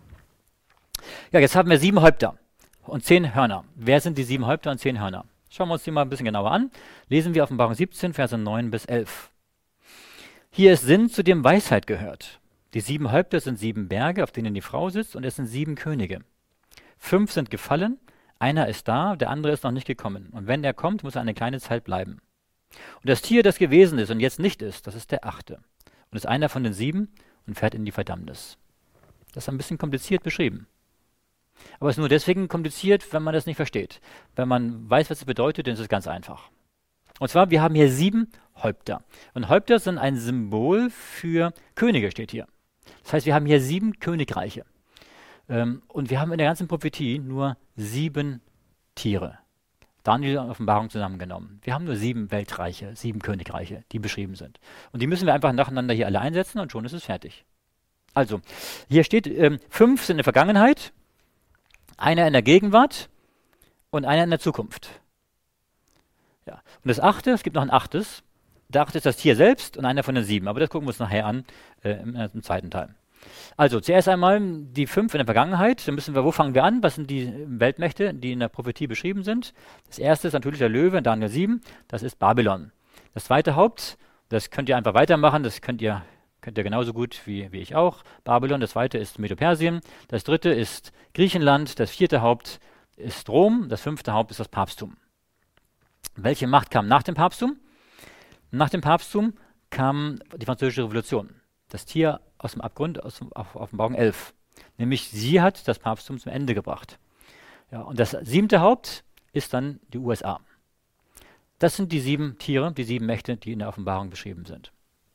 Ja, jetzt haben wir 7 Häupter und 10 Hörner. Wer sind die 7 Häupter und 10 Hörner? Schauen wir uns die mal ein bisschen genauer an. Lesen wir Offenbarung 17, Verse 9 bis 11. Hier ist Sinn, zu dem Weisheit gehört. Die 7 Häupter sind 7 Berge, auf denen die Frau sitzt, und es sind 7 Könige. 5 sind gefallen, einer ist da, der andere ist noch nicht gekommen. Und wenn er kommt, muss er eine kleine Zeit bleiben. Und das Tier, das gewesen ist und jetzt nicht ist, das ist der 8. Und ist einer von den 7 und fährt in die Verdammnis. Das ist ein bisschen kompliziert beschrieben. Aber es ist nur deswegen kompliziert, wenn man das nicht versteht. Wenn man weiß, was es bedeutet, dann ist es ganz einfach. Und zwar, wir haben hier 7 Häupter. Und Häupter sind ein Symbol für Könige, steht hier. Das heißt, wir haben hier 7 Königreiche. Und wir haben in der ganzen Prophetie nur 7 Tiere. Daniel und Offenbarung zusammengenommen. Wir haben nur 7 Weltreiche, 7 Königreiche, die beschrieben sind. Und die müssen wir einfach nacheinander hier alle einsetzen und schon ist es fertig. Also, hier steht, 5 sind in der Vergangenheit, einer in der Gegenwart und einer in der Zukunft. Ja. Und das 8., es gibt noch ein 8. Der 8. ist das Tier selbst und einer von den 7. Aber das gucken wir uns nachher an im zweiten Teil. Also zuerst einmal die 5 in der Vergangenheit. Dann müssen wir, wo fangen wir an? Was sind die Weltmächte, die in der Prophetie beschrieben sind? Das erste ist natürlich der Löwe in Daniel 7. Das ist Babylon. Das zweite Haupt, das könnt ihr einfach weitermachen. Das könnt ihr genauso gut wie ich auch. Babylon. Das zweite ist Medo-Persien. Das dritte ist Griechenland. Das vierte Haupt ist Rom. Das 5. Haupt ist das Papsttum. Welche Macht kam nach dem Papsttum? Nach dem Papsttum kam die Französische Revolution. Das Tier aus dem Abgrund, auf Offenbarung 11. Nämlich sie hat das Papsttum zum Ende gebracht. Ja, und das 7. Haupt ist dann die USA. Das sind die 7 Tiere, die 7 Mächte, die in der Offenbarung beschrieben sind.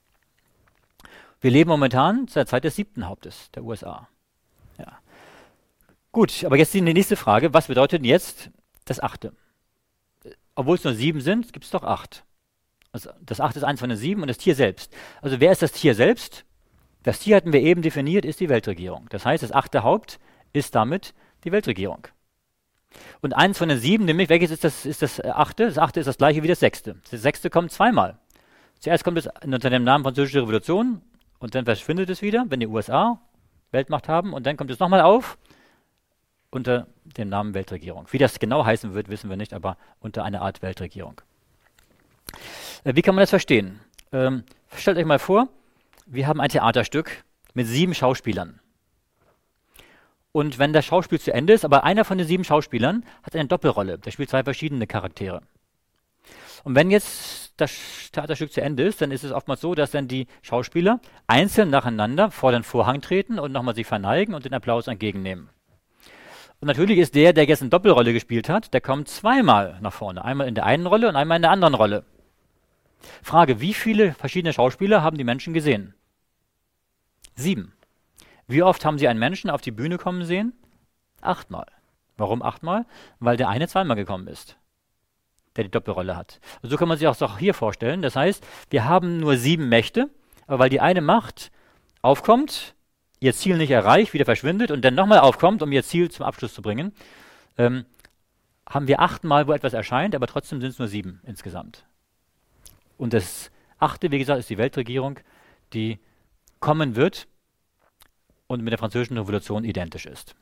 Wir leben momentan zur Zeit des 7. Hauptes der USA. Ja. Gut, aber jetzt die nächste Frage. Was bedeutet denn jetzt das 8.? Obwohl es nur 7 sind, gibt es doch 8. Also das 8 ist eins von den 7 und das Tier selbst. Also wer ist das Tier selbst? Das Tier hatten wir eben definiert, ist die Weltregierung. Das heißt, das 8. Haupt ist damit die Weltregierung. Und eins von den 7, nämlich welches ist das 8.? Das 8. ist das gleiche wie das 6. Das 6. kommt zweimal. Zuerst kommt es unter dem Namen Französische Revolution und dann verschwindet es wieder, wenn die USA Weltmacht haben und dann kommt es nochmal auf unter dem Namen Weltregierung. Wie das genau heißen wird, wissen wir nicht, aber unter einer Art Weltregierung. Wie kann man das verstehen? Stellt euch mal vor, wir haben ein Theaterstück mit 7 Schauspielern. Und wenn das Schauspiel zu Ende ist, aber einer von den 7 Schauspielern hat eine Doppelrolle, der spielt 2 verschiedene Charaktere. Und wenn jetzt das Theaterstück zu Ende ist, dann ist es oftmals so, dass dann die Schauspieler einzeln nacheinander vor den Vorhang treten und nochmal sich verneigen und den Applaus entgegennehmen. Und natürlich ist der jetzt eine Doppelrolle gespielt hat, der kommt zweimal nach vorne. Einmal in der einen Rolle und einmal in der anderen Rolle. Frage, wie viele verschiedene Schauspieler haben die Menschen gesehen? 7. Wie oft haben sie einen Menschen auf die Bühne kommen sehen? 8-mal. Warum 8-mal? Weil der eine zweimal gekommen ist, der die Doppelrolle hat. Und so kann man sich auch hier vorstellen. Das heißt, wir haben nur 7 Mächte, aber weil die eine Macht aufkommt, ihr Ziel nicht erreicht, wieder verschwindet und dann nochmal aufkommt, um ihr Ziel zum Abschluss zu bringen, haben wir 8-mal, wo etwas erscheint, aber trotzdem sind es nur 7 insgesamt. Und das 8., wie gesagt, ist die Weltregierung, die kommen wird und mit der Französischen Revolution identisch ist.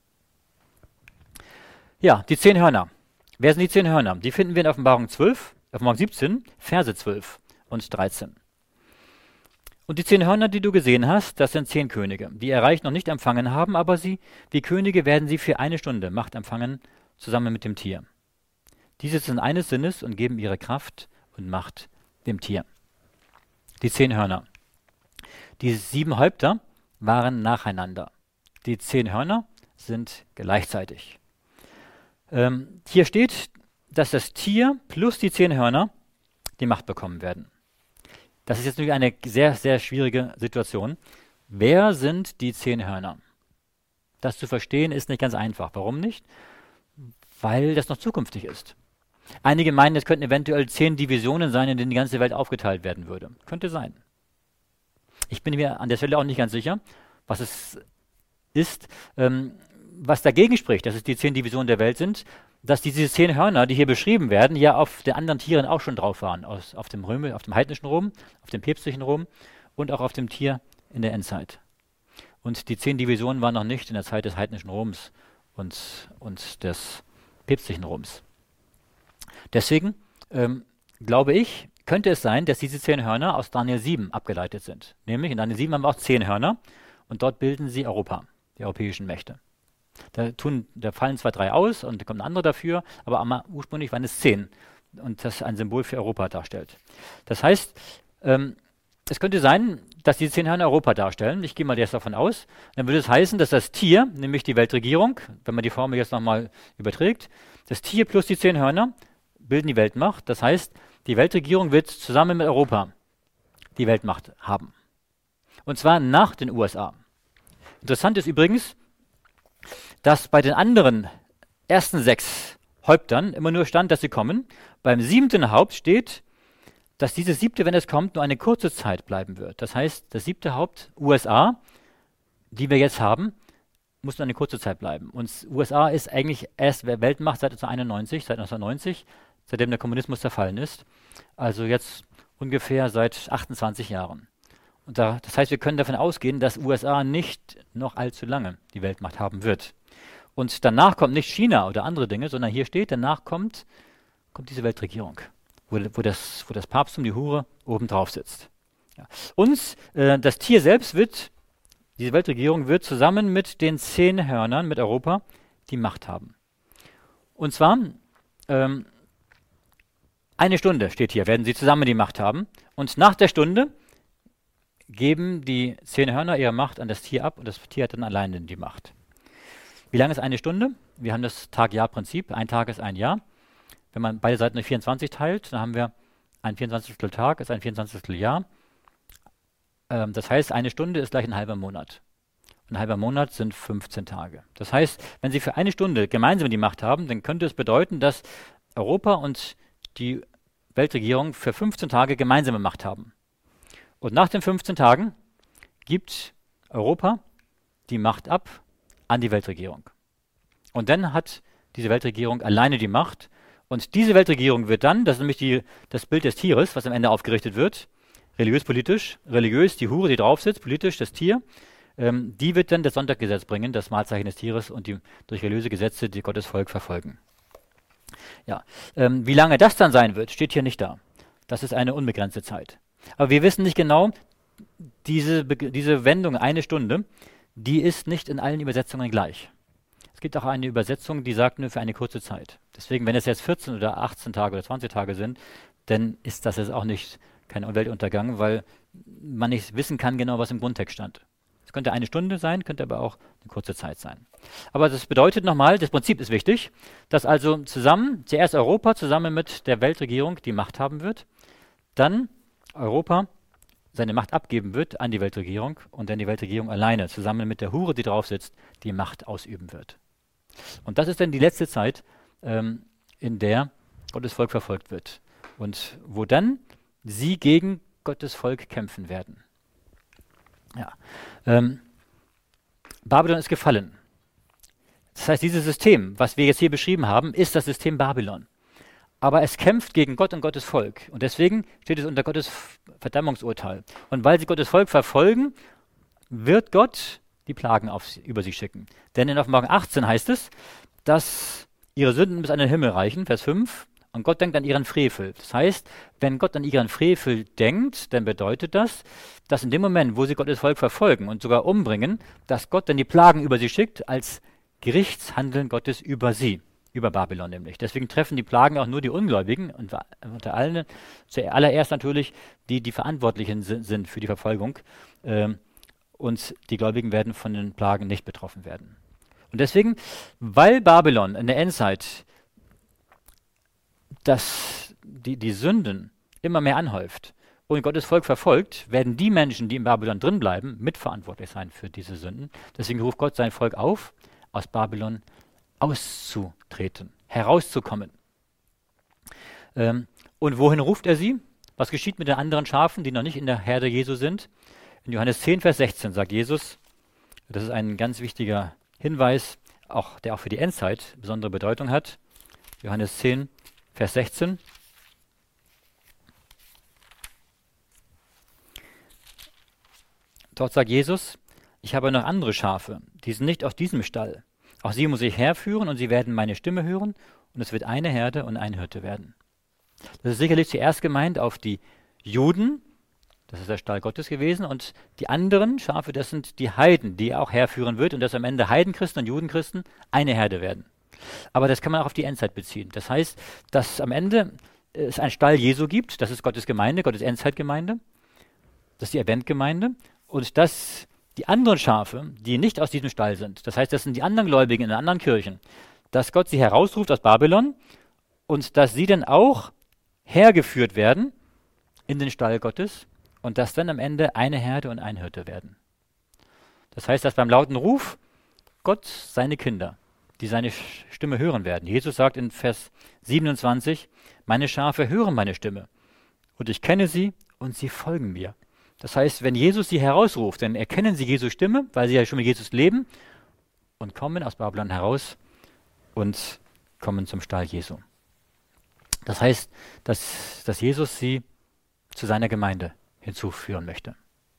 Ja, die 10 Hörner. Wer sind die 10 Hörner? Die finden wir in Offenbarung 17, Verse 12 und 13. Und die 10 Hörner, die du gesehen hast, das sind 10 Könige, die ihr Reich noch nicht empfangen haben, aber sie, wie Könige, werden sie für 1 Stunde Macht empfangen, zusammen mit dem Tier. Diese sind eines Sinnes und geben ihre Kraft und Macht dem Tier. Die 10 Hörner. Die 7 Häupter waren nacheinander. Die 10 Hörner sind gleichzeitig. Hier steht, dass das Tier plus die 10 Hörner die Macht bekommen werden. Das ist jetzt natürlich eine sehr, sehr schwierige Situation. Wer sind die 10 Hörner? Das zu verstehen ist nicht ganz einfach. Warum nicht? Weil das noch zukünftig ist. Einige meinen, es könnten eventuell 10 Divisionen sein, in denen die ganze Welt aufgeteilt werden würde. Könnte sein. Ich bin mir an der Stelle auch nicht ganz sicher, was es ist. Was dagegen spricht, dass es die 10 Divisionen der Welt sind, dass diese 10 Hörner, die hier beschrieben werden, ja auf den anderen Tieren auch schon drauf waren. Auf dem heidnischen Rom, auf dem päpstlichen Rom und auch auf dem Tier in der Endzeit. Und die 10 Divisionen waren noch nicht in der Zeit des heidnischen Roms und des päpstlichen Roms. Deswegen glaube ich, könnte es sein, dass diese 10 Hörner aus Daniel 7 abgeleitet sind. Nämlich in Daniel 7 haben wir auch 10 Hörner und dort bilden sie Europa, die europäischen Mächte. Da fallen 2, 3 aus und da kommt ein anderer dafür, aber ursprünglich waren es 10 und das ein Symbol für Europa darstellt. Das heißt, es könnte sein, dass diese 10 Hörner Europa darstellen. Ich gehe mal jetzt davon aus. Dann würde es heißen, dass das Tier, nämlich die Weltregierung, wenn man die Formel jetzt nochmal überträgt, das Tier plus die 10 Hörner bilden die Weltmacht. Das heißt, die Weltregierung wird zusammen mit Europa die Weltmacht haben. Und zwar nach den USA. Interessant ist übrigens, dass bei den anderen ersten 6 Häuptern immer nur stand, dass sie kommen. Beim 7. Haupt steht, dass dieses 7., wenn es kommt, nur eine kurze Zeit bleiben wird. Das heißt, das 7. Haupt, USA, die wir jetzt haben, muss nur eine kurze Zeit bleiben. Und USA ist eigentlich erst Weltmacht seit 1990, seitdem der Kommunismus zerfallen ist. Also jetzt ungefähr seit 28 Jahren. Und das heißt, wir können davon ausgehen, dass USA nicht noch allzu lange die Weltmacht haben wird. Und danach kommt nicht China oder andere Dinge, sondern hier steht, danach kommt diese Weltregierung, wo das Papsttum, die Hure, oben drauf sitzt. Ja. Und das Tier selbst diese Weltregierung wird zusammen mit den 10 Hörnern, mit Europa, die Macht haben. Und zwar 1 Stunde steht hier, werden sie zusammen die Macht haben. Und nach der Stunde geben die 10 Hörner ihre Macht an das Tier ab und das Tier hat dann alleine die Macht. Wie lange ist 1 Stunde? Wir haben das Tag-Jahr-Prinzip. Ein Tag ist ein Jahr. Wenn man beide Seiten durch 24 teilt, dann haben wir ein 24. Tag, ist ein 24. Jahr. Das heißt, 1 Stunde ist gleich ein halber Monat. Ein halber Monat sind 15 Tage. Das heißt, wenn Sie für 1 Stunde gemeinsam die Macht haben, dann könnte es bedeuten, dass Europa und die Weltregierung für 15 Tage gemeinsame Macht haben. Und nach den 15 Tagen gibt Europa die Macht ab an die Weltregierung. Und dann hat diese Weltregierung alleine die Macht. Und diese Weltregierung wird dann, das ist nämlich das Bild des Tieres, was am Ende aufgerichtet wird, religiös-politisch, religiös die Hure, die drauf sitzt, politisch das Tier, die wird dann das Sonntaggesetz bringen, das Mahlzeichen des Tieres und die durch religiöse Gesetze die Gottes Volk verfolgen. Ja, wie lange das dann sein wird, steht hier nicht da. Das ist eine unbegrenzte Zeit. Aber wir wissen nicht genau, diese Wendung 1 Stunde, die ist nicht in allen Übersetzungen gleich. Es gibt auch eine Übersetzung, die sagt nur für eine kurze Zeit. Deswegen, wenn es jetzt 14 oder 18 Tage oder 20 Tage sind, dann ist das jetzt auch nicht kein Weltuntergang, weil man nicht wissen kann genau, was im Grundtext stand. Es könnte eine Stunde sein, könnte aber auch eine kurze Zeit sein. Aber das bedeutet nochmal, das Prinzip ist wichtig, dass also zuerst Europa zusammen mit der Weltregierung die Macht haben wird, dann Europa seine Macht abgeben wird an die Weltregierung und dann die Weltregierung alleine zusammen mit der Hure, die drauf sitzt, die Macht ausüben wird. Und das ist dann die letzte Zeit, in der Gottes Volk verfolgt wird und wo dann sie gegen Gottes Volk kämpfen werden. Ja. Babylon ist gefallen. Das heißt, dieses System, was wir jetzt hier beschrieben haben, ist das System Babylon. Aber es kämpft gegen Gott und Gottes Volk. Und deswegen steht es unter Gottes Verdammungsurteil. Und weil sie Gottes Volk verfolgen, wird Gott die Plagen über sie schicken. Denn in Offenbarung 18 heißt es, dass ihre Sünden bis an den Himmel reichen, Vers 5, und Gott denkt an ihren Frevel. Das heißt, wenn Gott an ihren Frevel denkt, dann bedeutet das, dass in dem Moment, wo sie Gottes Volk verfolgen und sogar umbringen, dass Gott dann die Plagen über sie schickt als Gerichtshandeln Gottes über sie, über Babylon nämlich. Deswegen treffen die Plagen auch nur die Ungläubigen und unter allen zuallererst natürlich die Verantwortlichen sind für die Verfolgung. Und die Gläubigen werden von den Plagen nicht betroffen werden. Und deswegen, weil Babylon in der Endzeit die Sünden immer mehr anhäuft und Gottes Volk verfolgt, werden die Menschen, die in Babylon drin bleiben, mitverantwortlich sein für diese Sünden. Deswegen ruft Gott sein Volk auf, aus Babylon auszutreten, herauszukommen. Und wohin ruft er sie? Was geschieht mit den anderen Schafen, die noch nicht in der Herde Jesu sind? In Johannes 10, Vers 16 sagt Jesus, das ist ein ganz wichtiger Hinweis, der auch für die Endzeit besondere Bedeutung hat. Johannes 10, Vers 16. Dort sagt Jesus, ich habe noch andere Schafe, die sind nicht aus diesem Stall. Auch sie muss ich herführen und sie werden meine Stimme hören und es wird eine Herde und ein Hirte werden. Das ist sicherlich zuerst gemeint auf die Juden, das ist der Stall Gottes gewesen, und die anderen Schafe, das sind die Heiden, die er auch herführen wird und dass am Ende Heidenchristen und Judenchristen eine Herde werden. Aber das kann man auch auf die Endzeit beziehen. Das heißt, dass am Ende es einen Stall Jesu gibt, das ist Gottes Gemeinde, Gottes Endzeitgemeinde, das ist die Adventgemeinde, und dass die anderen Schafe, die nicht aus diesem Stall sind, das heißt, das sind die anderen Gläubigen in den anderen Kirchen, dass Gott sie herausruft aus Babylon und dass sie dann auch hergeführt werden in den Stall Gottes und dass dann am Ende eine Herde und ein Hirte werden. Das heißt, dass beim lauten Ruf Gott seine Kinder, die seine Stimme hören werden. Jesus sagt in Vers 27, meine Schafe hören meine Stimme und ich kenne sie und sie folgen mir. Das heißt, wenn Jesus sie herausruft, dann erkennen sie Jesu Stimme, weil sie ja schon mit Jesus leben und kommen aus Babylon heraus und kommen zum Stall Jesu. Das heißt, dass Jesus sie zu seiner Gemeinde hinzuführen möchte.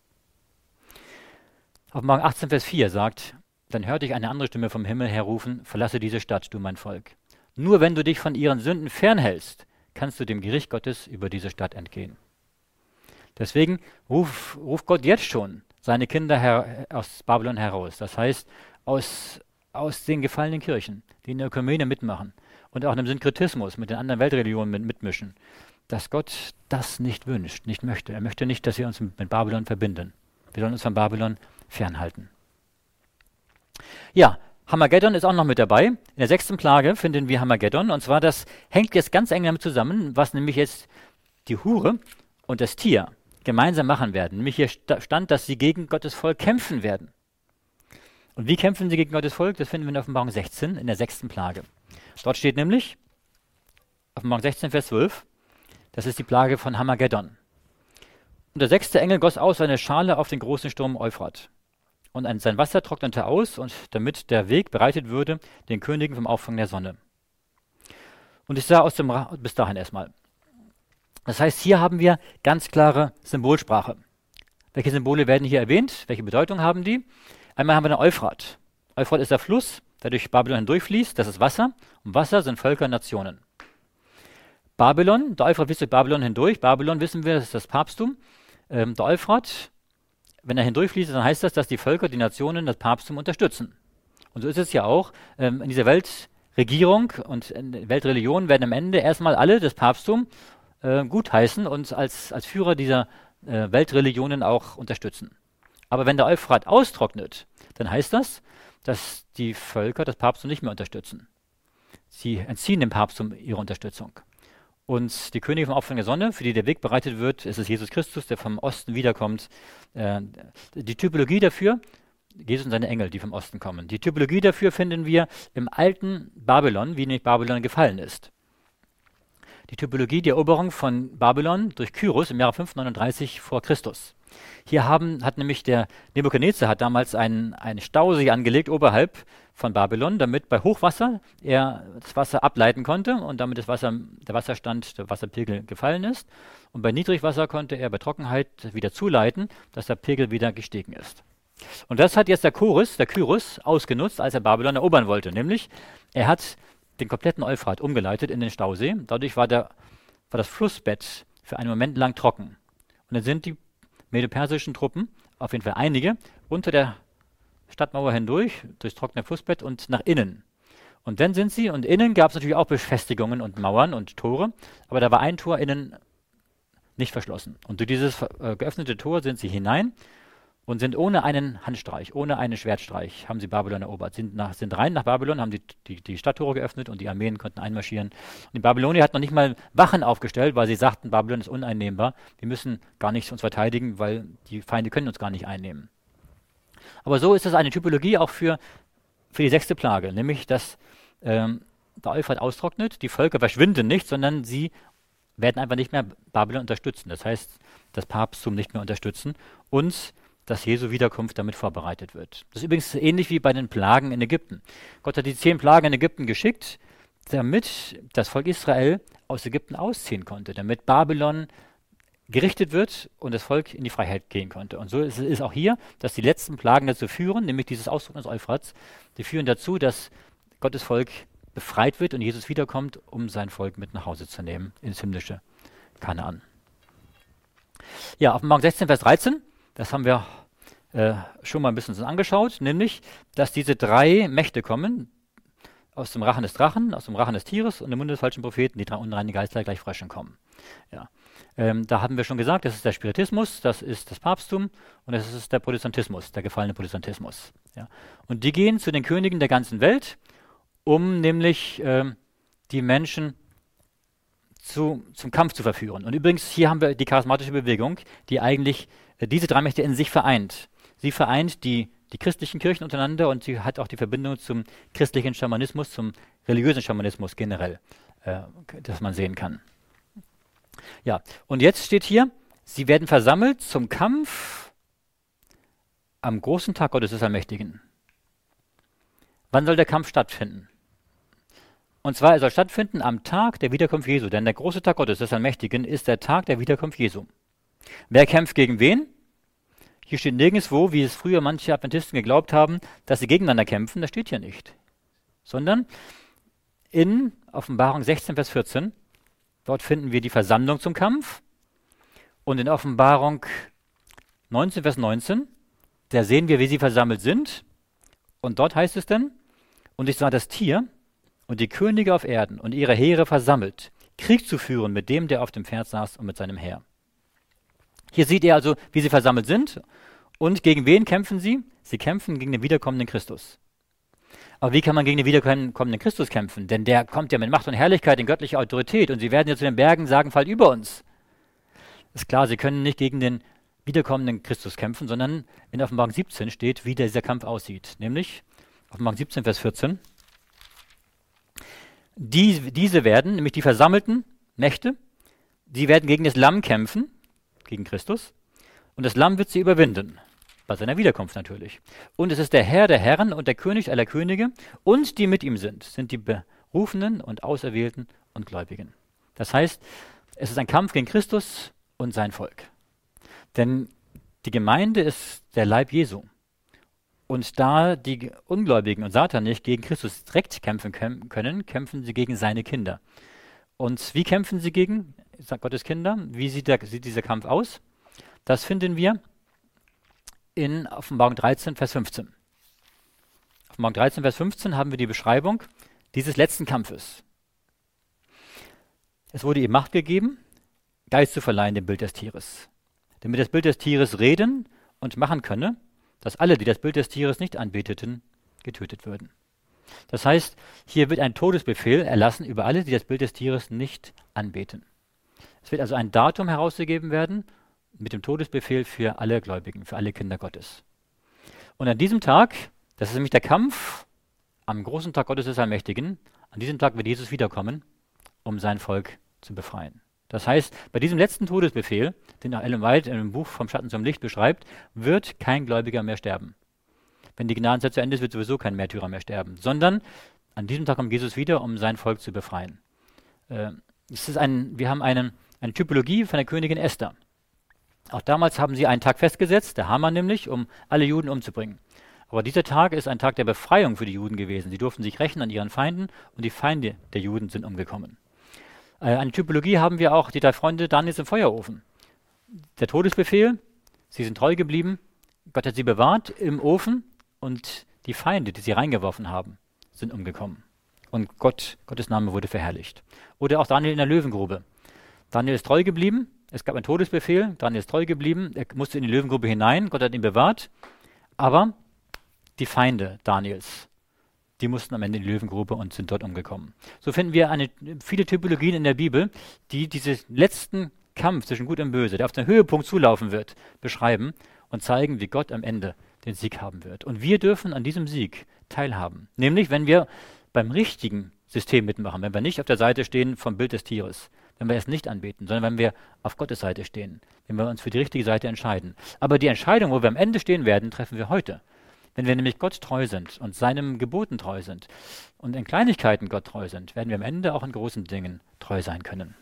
Offenbarung 18, Vers 4 sagt, dann hörte ich eine andere Stimme vom Himmel her rufen, verlasse diese Stadt, du mein Volk. Nur wenn du dich von ihren Sünden fernhältst, kannst du dem Gericht Gottes über diese Stadt entgehen. Deswegen ruft Gott jetzt schon seine Kinder aus Babylon heraus. Das heißt, aus den gefallenen Kirchen, die in der Ökumene mitmachen und auch in dem Synkretismus mit den anderen Weltreligionen mitmischen, dass Gott das nicht wünscht, nicht möchte. Er möchte nicht, dass wir uns mit Babylon verbinden. Wir sollen uns von Babylon fernhalten. Ja, Hamageddon ist auch noch mit dabei. In der 6. Plage finden wir Hamageddon. Und zwar, das hängt jetzt ganz eng damit zusammen, was nämlich jetzt die Hure und das Tier gemeinsam machen werden. Nämlich hier stand, dass sie gegen Gottes Volk kämpfen werden. Und wie kämpfen sie gegen Gottes Volk? Das finden wir in Offenbarung 16, in der 6. Plage. Dort steht nämlich, Offenbarung 16, Vers 12, das ist die Plage von Hamageddon. Und der 6. Engel goss aus seine Schale auf den großen Sturm Euphrat. Und sein Wasser trocknete aus, und damit der Weg bereitet würde, den Königen vom Aufgang der Sonne. Und ich sah bis dahin erstmal. Das heißt, hier haben wir ganz klare Symbolsprache. Welche Symbole werden hier erwähnt? Welche Bedeutung haben die? Einmal haben wir den Euphrat. Euphrat ist der Fluss, der durch Babylon hindurchfließt. Das ist Wasser. Und Wasser sind Völker und Nationen. Babylon, der Euphrat fließt durch Babylon hindurch. Babylon, wissen wir, das ist das Papsttum. Der Euphrat, wenn er hindurchfließt, dann heißt das, dass die Völker, die Nationen das Papsttum unterstützen. Und so ist es ja auch. In dieser Weltregierung und in Weltreligionen werden am Ende erstmal alle das Papsttum gutheißen und als Führer dieser Weltreligionen auch unterstützen. Aber wenn der Euphrat austrocknet, dann heißt das, dass die Völker das Papsttum nicht mehr unterstützen. Sie entziehen dem Papsttum ihre Unterstützung. Und die Könige vom Aufgang der Sonne, für die der Weg bereitet wird, ist es Jesus Christus, der vom Osten wiederkommt. Die Typologie dafür, Jesus und seine Engel, die vom Osten kommen. Die Typologie dafür finden wir im alten Babylon, wie nämlich Babylon gefallen ist. Die Typologie der Eroberung von Babylon durch Kyros im Jahre 539 vor Christus. Hier hat nämlich der Nebukadnezar hat damals einen Stausee angelegt oberhalb von Babylon, damit bei Hochwasser er das Wasser ableiten konnte und damit der Wasserstand, der Wasserpegel gefallen ist. Und bei Niedrigwasser konnte er bei Trockenheit wieder zuleiten, dass der Pegel wieder gestiegen ist. Und das hat jetzt der Kyros, ausgenutzt, als er Babylon erobern wollte. Nämlich, er hat den kompletten Euphrat umgeleitet in den Stausee. Dadurch war das Flussbett für einen Moment lang trocken. Und dann sind die medopersischen Truppen, auf jeden Fall einige, unter der Stadtmauer hindurch, durchs trockene Flussbett und nach innen. Und dann sind sie, und innen gab es natürlich auch Befestigungen und Mauern und Tore, aber da war ein Tor innen nicht verschlossen. Und durch dieses geöffnete Tor sind sie hinein und sind ohne einen Handstreich, ohne einen Schwertstreich, haben sie Babylon erobert. Sind rein nach Babylon, haben die Stadttore geöffnet und die Armeen konnten einmarschieren. Und die Babylonier hatten noch nicht mal Wachen aufgestellt, weil sie sagten, Babylon ist uneinnehmbar. Wir müssen gar nicht uns verteidigen, weil die Feinde können uns gar nicht einnehmen. Aber so ist es eine Typologie auch für die 6. Plage, nämlich, dass der Euphrat austrocknet, die Völker verschwinden nicht, sondern sie werden einfach nicht mehr Babylon unterstützen. Das heißt, das Papsttum nicht mehr unterstützen und dass Jesu Wiederkunft damit vorbereitet wird. Das ist übrigens ähnlich wie bei den Plagen in Ägypten. Gott hat die 10 Plagen in Ägypten geschickt, damit das Volk Israel aus Ägypten ausziehen konnte, damit Babylon gerichtet wird und das Volk in die Freiheit gehen konnte. Und so ist es auch hier, dass die letzten Plagen dazu führen, nämlich dieses Austrocknen des Euphrats, die führen dazu, dass Gottes Volk befreit wird und Jesus wiederkommt, um sein Volk mit nach Hause zu nehmen, ins himmlische Kanaan. Ja, Offenbarung 16, Vers 13, das haben wir schon mal ein bisschen angeschaut, nämlich, dass diese 3 Mächte kommen, aus dem Rachen des Drachen, aus dem Rachen des Tieres und dem Munde des falschen Propheten, die 3 unreinen Geister gleich Fröschen kommen. Ja. Da haben wir schon gesagt, das ist der Spiritismus, das ist das Papsttum und das ist der Protestantismus, der gefallene Protestantismus. Ja. Und die gehen zu den Königen der ganzen Welt, um nämlich die Menschen zum Kampf zu verführen. Und übrigens, hier haben wir die charismatische Bewegung, die eigentlich diese 3 Mächte in sich vereint. Sie vereint die christlichen Kirchen untereinander und sie hat auch die Verbindung zum christlichen Schamanismus, zum religiösen Schamanismus generell, das man sehen kann. Ja, und jetzt steht hier, sie werden versammelt zum Kampf am großen Tag Gottes des Allmächtigen. Wann soll der Kampf stattfinden? Und zwar, er soll stattfinden am Tag der Wiederkunft Jesu, denn der große Tag Gottes des Allmächtigen ist der Tag der Wiederkunft Jesu. Wer kämpft gegen wen? Hier steht nirgendwo, wie es früher manche Adventisten geglaubt haben, dass sie gegeneinander kämpfen. Das steht hier nicht. Sondern in Offenbarung 16, Vers 14, dort finden wir die Versammlung zum Kampf. Und in Offenbarung 19, Vers 19, da sehen wir, wie sie versammelt sind. Und dort heißt es dann, und ich sah das Tier und die Könige auf Erden und ihre Heere versammelt, Krieg zu führen mit dem, der auf dem Pferd saß und mit seinem Heer. Hier seht ihr also, wie sie versammelt sind. Und gegen wen kämpfen sie? Sie kämpfen gegen den wiederkommenden Christus. Aber wie kann man gegen den wiederkommenden Christus kämpfen? Denn der kommt ja mit Macht und Herrlichkeit in göttlicher Autorität. Und sie werden ja zu den Bergen sagen, fallt über uns. Ist klar, sie können nicht gegen den wiederkommenden Christus kämpfen, sondern in Offenbarung 17 steht, wie dieser Kampf aussieht. Nämlich Offenbarung 17, Vers 14. Diese werden, nämlich die versammelten Mächte, die werden gegen das Lamm kämpfen, gegen Christus. Und das Lamm wird sie überwinden. Bei seiner Wiederkunft natürlich. Und es ist der Herr der Herren und der König aller Könige und die mit ihm sind die Berufenen und Auserwählten und Gläubigen. Das heißt, es ist ein Kampf gegen Christus und sein Volk. Denn die Gemeinde ist der Leib Jesu. Und da die Ungläubigen und Satan nicht gegen Christus direkt kämpfen können, kämpfen sie gegen seine Kinder. Und wie kämpfen sie gegen Gottes Kinder? Wie sieht dieser Kampf aus? Das finden wir in Offenbarung 13, Vers 15. Offenbarung 13, Vers 15 haben wir die Beschreibung dieses letzten Kampfes. Es wurde ihm Macht gegeben, Geist zu verleihen dem Bild des Tieres. Damit das Bild des Tieres reden und machen könne, dass alle, die das Bild des Tieres nicht anbeteten, getötet würden. Das heißt, hier wird ein Todesbefehl erlassen über alle, die das Bild des Tieres nicht anbeten. Es wird also ein Datum herausgegeben werden mit dem Todesbefehl für alle Gläubigen, für alle Kinder Gottes. Und an diesem Tag, das ist nämlich der Kampf am großen Tag Gottes des Allmächtigen, an diesem Tag wird Jesus wiederkommen, um sein Volk zu befreien. Das heißt, bei diesem letzten Todesbefehl, den auch Ellen White in einem Buch Vom Schatten zum Licht beschreibt, wird kein Gläubiger mehr sterben. Wenn die Gnadenzeit zu Ende ist, wird sowieso kein Märtyrer mehr sterben, sondern an diesem Tag kommt Jesus wieder, um sein Volk zu befreien. Wir haben eine Typologie von der Königin Esther. Auch damals haben sie einen Tag festgesetzt, der Haman nämlich, um alle Juden umzubringen. Aber dieser Tag ist ein Tag der Befreiung für die Juden gewesen. Sie durften sich rächen an ihren Feinden und die Feinde der Juden sind umgekommen. Eine Typologie haben wir auch, die 3 Freunde Daniels im Feuerofen. Der Todesbefehl, sie sind treu geblieben, Gott hat sie bewahrt im Ofen und die Feinde, die sie reingeworfen haben, sind umgekommen. Und Gottes Name wurde verherrlicht. Oder auch Daniel in der Löwengrube. Daniel ist treu geblieben, es gab einen Todesbefehl, Daniel ist treu geblieben, er musste in die Löwengrube hinein, Gott hat ihn bewahrt, aber die Feinde Daniels, die mussten am Ende in die Löwengrube und sind dort umgekommen. So finden wir viele Typologien in der Bibel, die diesen letzten Kampf zwischen Gut und Böse, der auf den Höhepunkt zulaufen wird, beschreiben und zeigen, wie Gott am Ende den Sieg haben wird. Und wir dürfen an diesem Sieg teilhaben. Nämlich, wenn wir beim richtigen System mitmachen, wenn wir nicht auf der Seite stehen vom Bild des Tieres, wenn wir es nicht anbeten, sondern wenn wir auf Gottes Seite stehen, wenn wir uns für die richtige Seite entscheiden. Aber die Entscheidung, wo wir am Ende stehen werden, treffen wir heute. Wenn wir nämlich Gott treu sind und seinem Geboten treu sind und in Kleinigkeiten Gott treu sind, werden wir am Ende auch in großen Dingen treu sein können.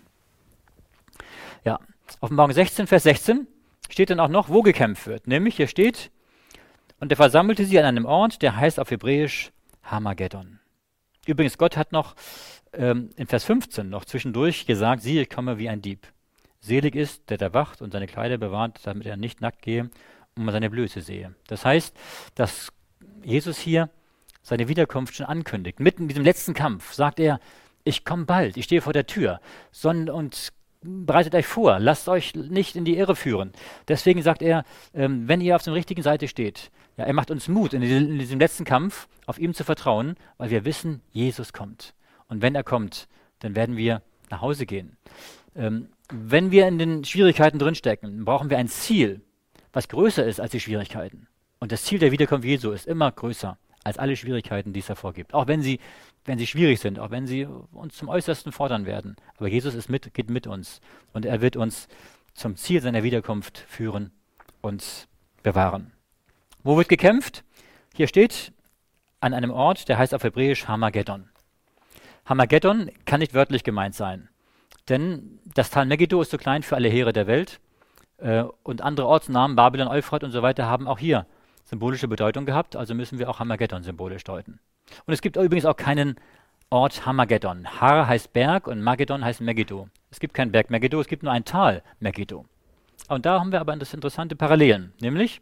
Ja, Offenbarung 16, Vers 16 steht dann auch noch, wo gekämpft wird. Nämlich hier steht, und er versammelte sie an einem Ort, der heißt auf Hebräisch Hamageddon. Übrigens, Gott hat noch in Vers 15 noch zwischendurch gesagt, siehe, ich komme wie ein Dieb. Selig ist, der da wacht und seine Kleider bewahrt, damit er nicht nackt gehe und man seine Blöße sehe. Das heißt, dass Jesus hier seine Wiederkunft schon ankündigt. Mitten in diesem letzten Kampf sagt er, ich komme bald, ich stehe vor der Tür und bereitet euch vor, lasst euch nicht in die Irre führen. Deswegen sagt er, wenn ihr auf der richtigen Seite steht, ja, er macht uns Mut, in diesem letzten Kampf auf ihm zu vertrauen, weil wir wissen, Jesus kommt. Und wenn er kommt, dann werden wir nach Hause gehen. Wenn wir in den Schwierigkeiten drinstecken, brauchen wir ein Ziel, was größer ist als die Schwierigkeiten. Und das Ziel der Wiederkunft Jesu ist immer größer als alle Schwierigkeiten, die es hervorgibt. Auch wenn sie schwierig sind, auch wenn sie uns zum Äußersten fordern werden. Aber Jesus geht mit uns und er wird uns zum Ziel seiner Wiederkunft führen und bewahren. Wo wird gekämpft? Hier steht an einem Ort, der heißt auf Hebräisch Hamageddon. Hamageddon kann nicht wörtlich gemeint sein, denn das Tal Megiddo ist zu klein für alle Heere der Welt und andere Ortsnamen, Babylon, Euphrat und so weiter, haben auch hier symbolische Bedeutung gehabt, also müssen wir auch Hamageddon symbolisch deuten. Und es gibt übrigens auch keinen Ort Hamageddon. Har heißt Berg und Mageddon heißt Megiddo. Es gibt keinen Berg Megiddo, es gibt nur ein Tal Megiddo. Und da haben wir aber interessante Parallelen, nämlich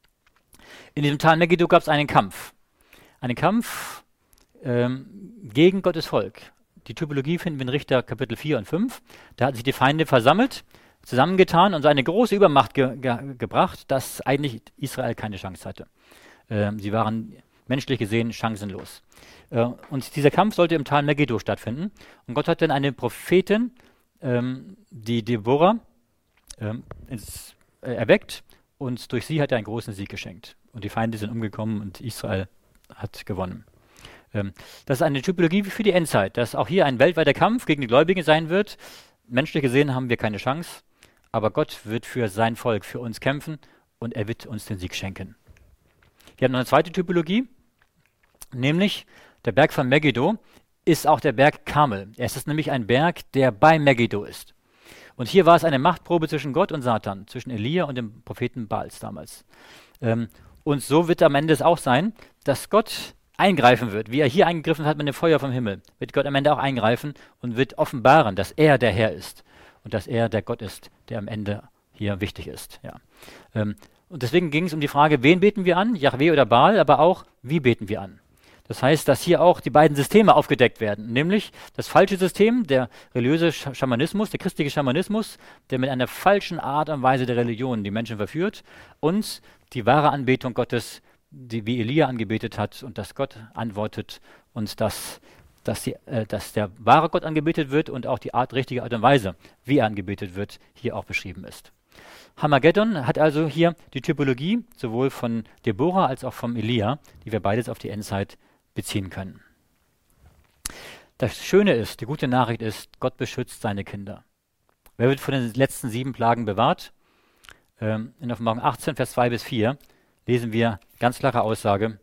in diesem Tal Megiddo gab es einen Kampf. Einen Kampf gegen Gottes Volk. Die Typologie finden wir in Richter Kapitel 4 und 5. Da hatten sich die Feinde versammelt, zusammengetan und so eine große Übermacht gebracht, dass eigentlich Israel keine Chance hatte. Sie waren menschlich gesehen chancenlos. Und dieser Kampf sollte im Tal Megiddo stattfinden. Und Gott hat dann eine Prophetin, die Deborah, erweckt und durch sie hat er einen großen Sieg geschenkt. Und die Feinde sind umgekommen und Israel hat gewonnen. Das ist eine Typologie für die Endzeit, dass auch hier ein weltweiter Kampf gegen die Gläubigen sein wird. Menschlich gesehen haben wir keine Chance, aber Gott wird für sein Volk, für uns kämpfen und er wird uns den Sieg schenken. Wir haben noch eine zweite Typologie, nämlich der Berg von Megiddo ist auch der Berg Karmel. Es ist nämlich ein Berg, der bei Megiddo ist. Und hier war es eine Machtprobe zwischen Gott und Satan, zwischen Elia und dem Propheten Baals damals. Und so wird am Ende es auch sein, dass Gott eingreifen wird. Wie er hier eingegriffen hat mit dem Feuer vom Himmel, wird Gott am Ende auch eingreifen und wird offenbaren, dass er der Herr ist und dass er der Gott ist, der am Ende hier wichtig ist. Ja. Und deswegen ging es um die Frage, wen beten wir an, Jahwe oder Baal, aber auch, wie beten wir an. Das heißt, dass hier auch die beiden Systeme aufgedeckt werden, nämlich das falsche System, der religiöse Schamanismus, der christliche Schamanismus, der mit einer falschen Art und Weise der Religion die Menschen verführt, und die wahre Anbetung Gottes, die wie Elia angebetet hat und dass Gott antwortet und dass der wahre Gott angebetet wird und auch die richtige Art und Weise, wie er angebetet wird, hier auch beschrieben ist. Hamageddon hat also hier die Typologie sowohl von Deborah als auch vom Elia, die wir beides auf die Endzeit beziehen können. Das Schöne ist, die gute Nachricht ist, Gott beschützt seine Kinder. Wer wird von den letzten 7 Plagen bewahrt? In Offenbarung 18, Vers 2 bis 4 lesen wir ganz klare Aussage.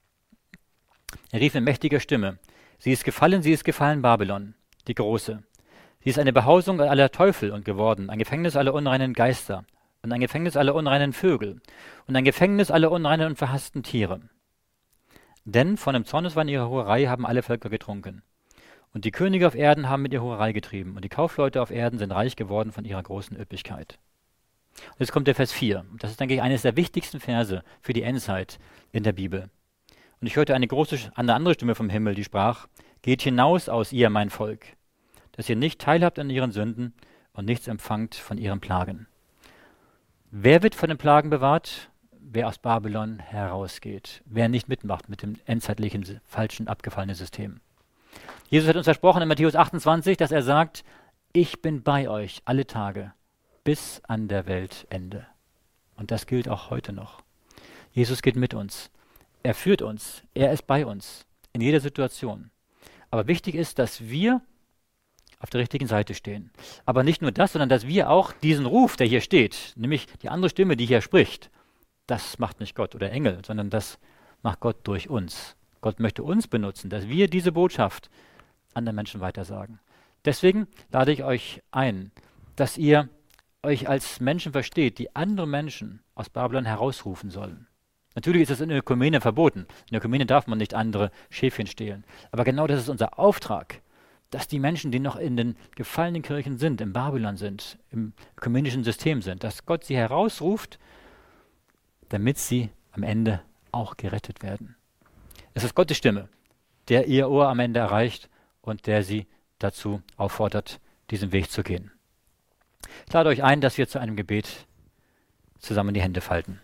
Er rief in mächtiger Stimme, sie ist gefallen, Babylon, die Große. Sie ist eine Behausung aller Teufel und geworden, ein Gefängnis aller unreinen Geister und ein Gefängnis aller unreinen Vögel und ein Gefängnis aller unreinen und verhassten Tiere. Denn von dem Zorneswein ihrer Hurerei haben alle Völker getrunken. Und die Könige auf Erden haben mit ihr Hurerei getrieben. Und die Kaufleute auf Erden sind reich geworden von ihrer großen Üppigkeit. Und jetzt kommt der Vers 4. Das ist, denke ich, eines der wichtigsten Verse für die Endzeit in der Bibel. Und ich hörte eine andere Stimme vom Himmel, die sprach, geht hinaus aus ihr, mein Volk, dass ihr nicht teilhabt an ihren Sünden und nichts empfangt von ihren Plagen. Wer wird von den Plagen bewahrt? Wer aus Babylon herausgeht, wer nicht mitmacht mit dem endzeitlichen, falschen, abgefallenen System. Jesus hat uns versprochen in Matthäus 28, dass er sagt, ich bin bei euch alle Tage bis an der Weltende. Und das gilt auch heute noch. Jesus geht mit uns. Er führt uns. Er ist bei uns in jeder Situation. Aber wichtig ist, dass wir auf der richtigen Seite stehen. Aber nicht nur das, sondern dass wir auch diesen Ruf, der hier steht, nämlich die andere Stimme, die hier spricht, das macht nicht Gott oder Engel, sondern das macht Gott durch uns. Gott möchte uns benutzen, dass wir diese Botschaft anderen Menschen weitersagen. Deswegen lade ich euch ein, dass ihr euch als Menschen versteht, die andere Menschen aus Babylon herausrufen sollen. Natürlich ist es in der Ökumene verboten. In der Ökumene darf man nicht andere Schäfchen stehlen. Aber genau das ist unser Auftrag, dass die Menschen, die noch in den gefallenen Kirchen sind, in Babylon sind, im ökumenischen System sind, dass Gott sie herausruft, damit sie am Ende auch gerettet werden. Es ist Gottes Stimme, der ihr Ohr am Ende erreicht und der sie dazu auffordert, diesen Weg zu gehen. Ich lade euch ein, dass wir zu einem Gebet zusammen die Hände falten.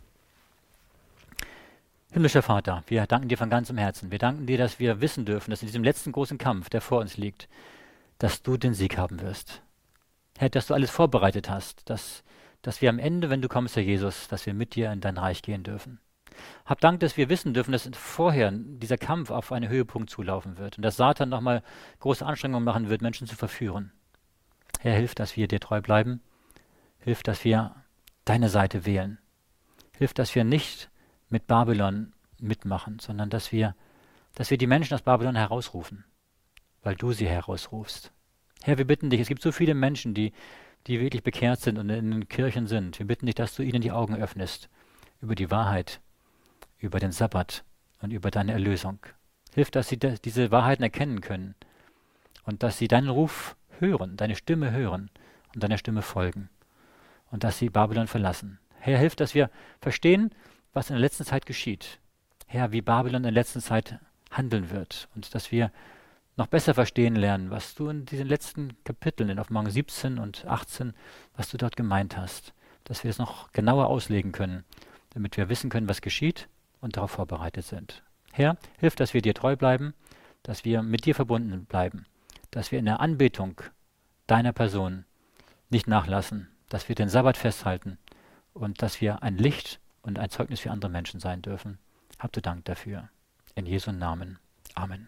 Himmlischer Vater, wir danken dir von ganzem Herzen. Wir danken dir, dass wir wissen dürfen, dass in diesem letzten großen Kampf, der vor uns liegt, dass du den Sieg haben wirst. Herr, dass du alles vorbereitet hast, dass wir am Ende, wenn du kommst, Herr Jesus, dass wir mit dir in dein Reich gehen dürfen. Hab Dank, dass wir wissen dürfen, dass vorher dieser Kampf auf einen Höhepunkt zulaufen wird und dass Satan nochmal große Anstrengungen machen wird, Menschen zu verführen. Herr, hilf, dass wir dir treu bleiben. Hilf, dass wir deine Seite wählen. Hilf, dass wir nicht mit Babylon mitmachen, sondern dass wir die Menschen aus Babylon herausrufen, weil du sie herausrufst. Herr, wir bitten dich, es gibt so viele Menschen, die wirklich bekehrt sind und in den Kirchen sind. Wir bitten dich, dass du ihnen die Augen öffnest über die Wahrheit, über den Sabbat und über deine Erlösung. Hilf, dass sie diese Wahrheiten erkennen können und dass sie deinen Ruf hören, deine Stimme hören und deiner Stimme folgen und dass sie Babylon verlassen. Herr, hilf, dass wir verstehen, was in der letzten Zeit geschieht. Herr, wie Babylon in der letzten Zeit handeln wird und dass wir noch besser verstehen lernen, was du in diesen letzten Kapiteln, in Offenbarung 17 und 18, was du dort gemeint hast, dass wir es noch genauer auslegen können, damit wir wissen können, was geschieht und darauf vorbereitet sind. Herr, hilf, dass wir dir treu bleiben, dass wir mit dir verbunden bleiben, dass wir in der Anbetung deiner Person nicht nachlassen, dass wir den Sabbat festhalten und dass wir ein Licht und ein Zeugnis für andere Menschen sein dürfen. Habt du Dank dafür. In Jesu Namen. Amen.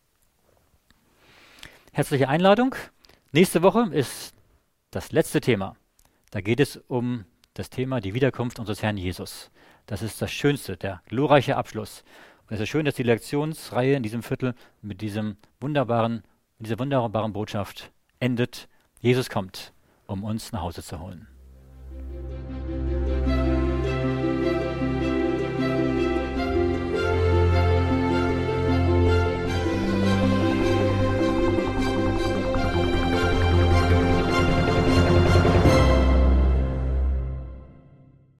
Herzliche Einladung. Nächste Woche ist das letzte Thema. Da geht es um das Thema die Wiederkunft unseres Herrn Jesus. Das ist das Schönste, der glorreiche Abschluss. Und es ist schön, dass die Lektionsreihe in diesem Viertel mit dieser wunderbaren Botschaft endet. Jesus kommt, um uns nach Hause zu holen.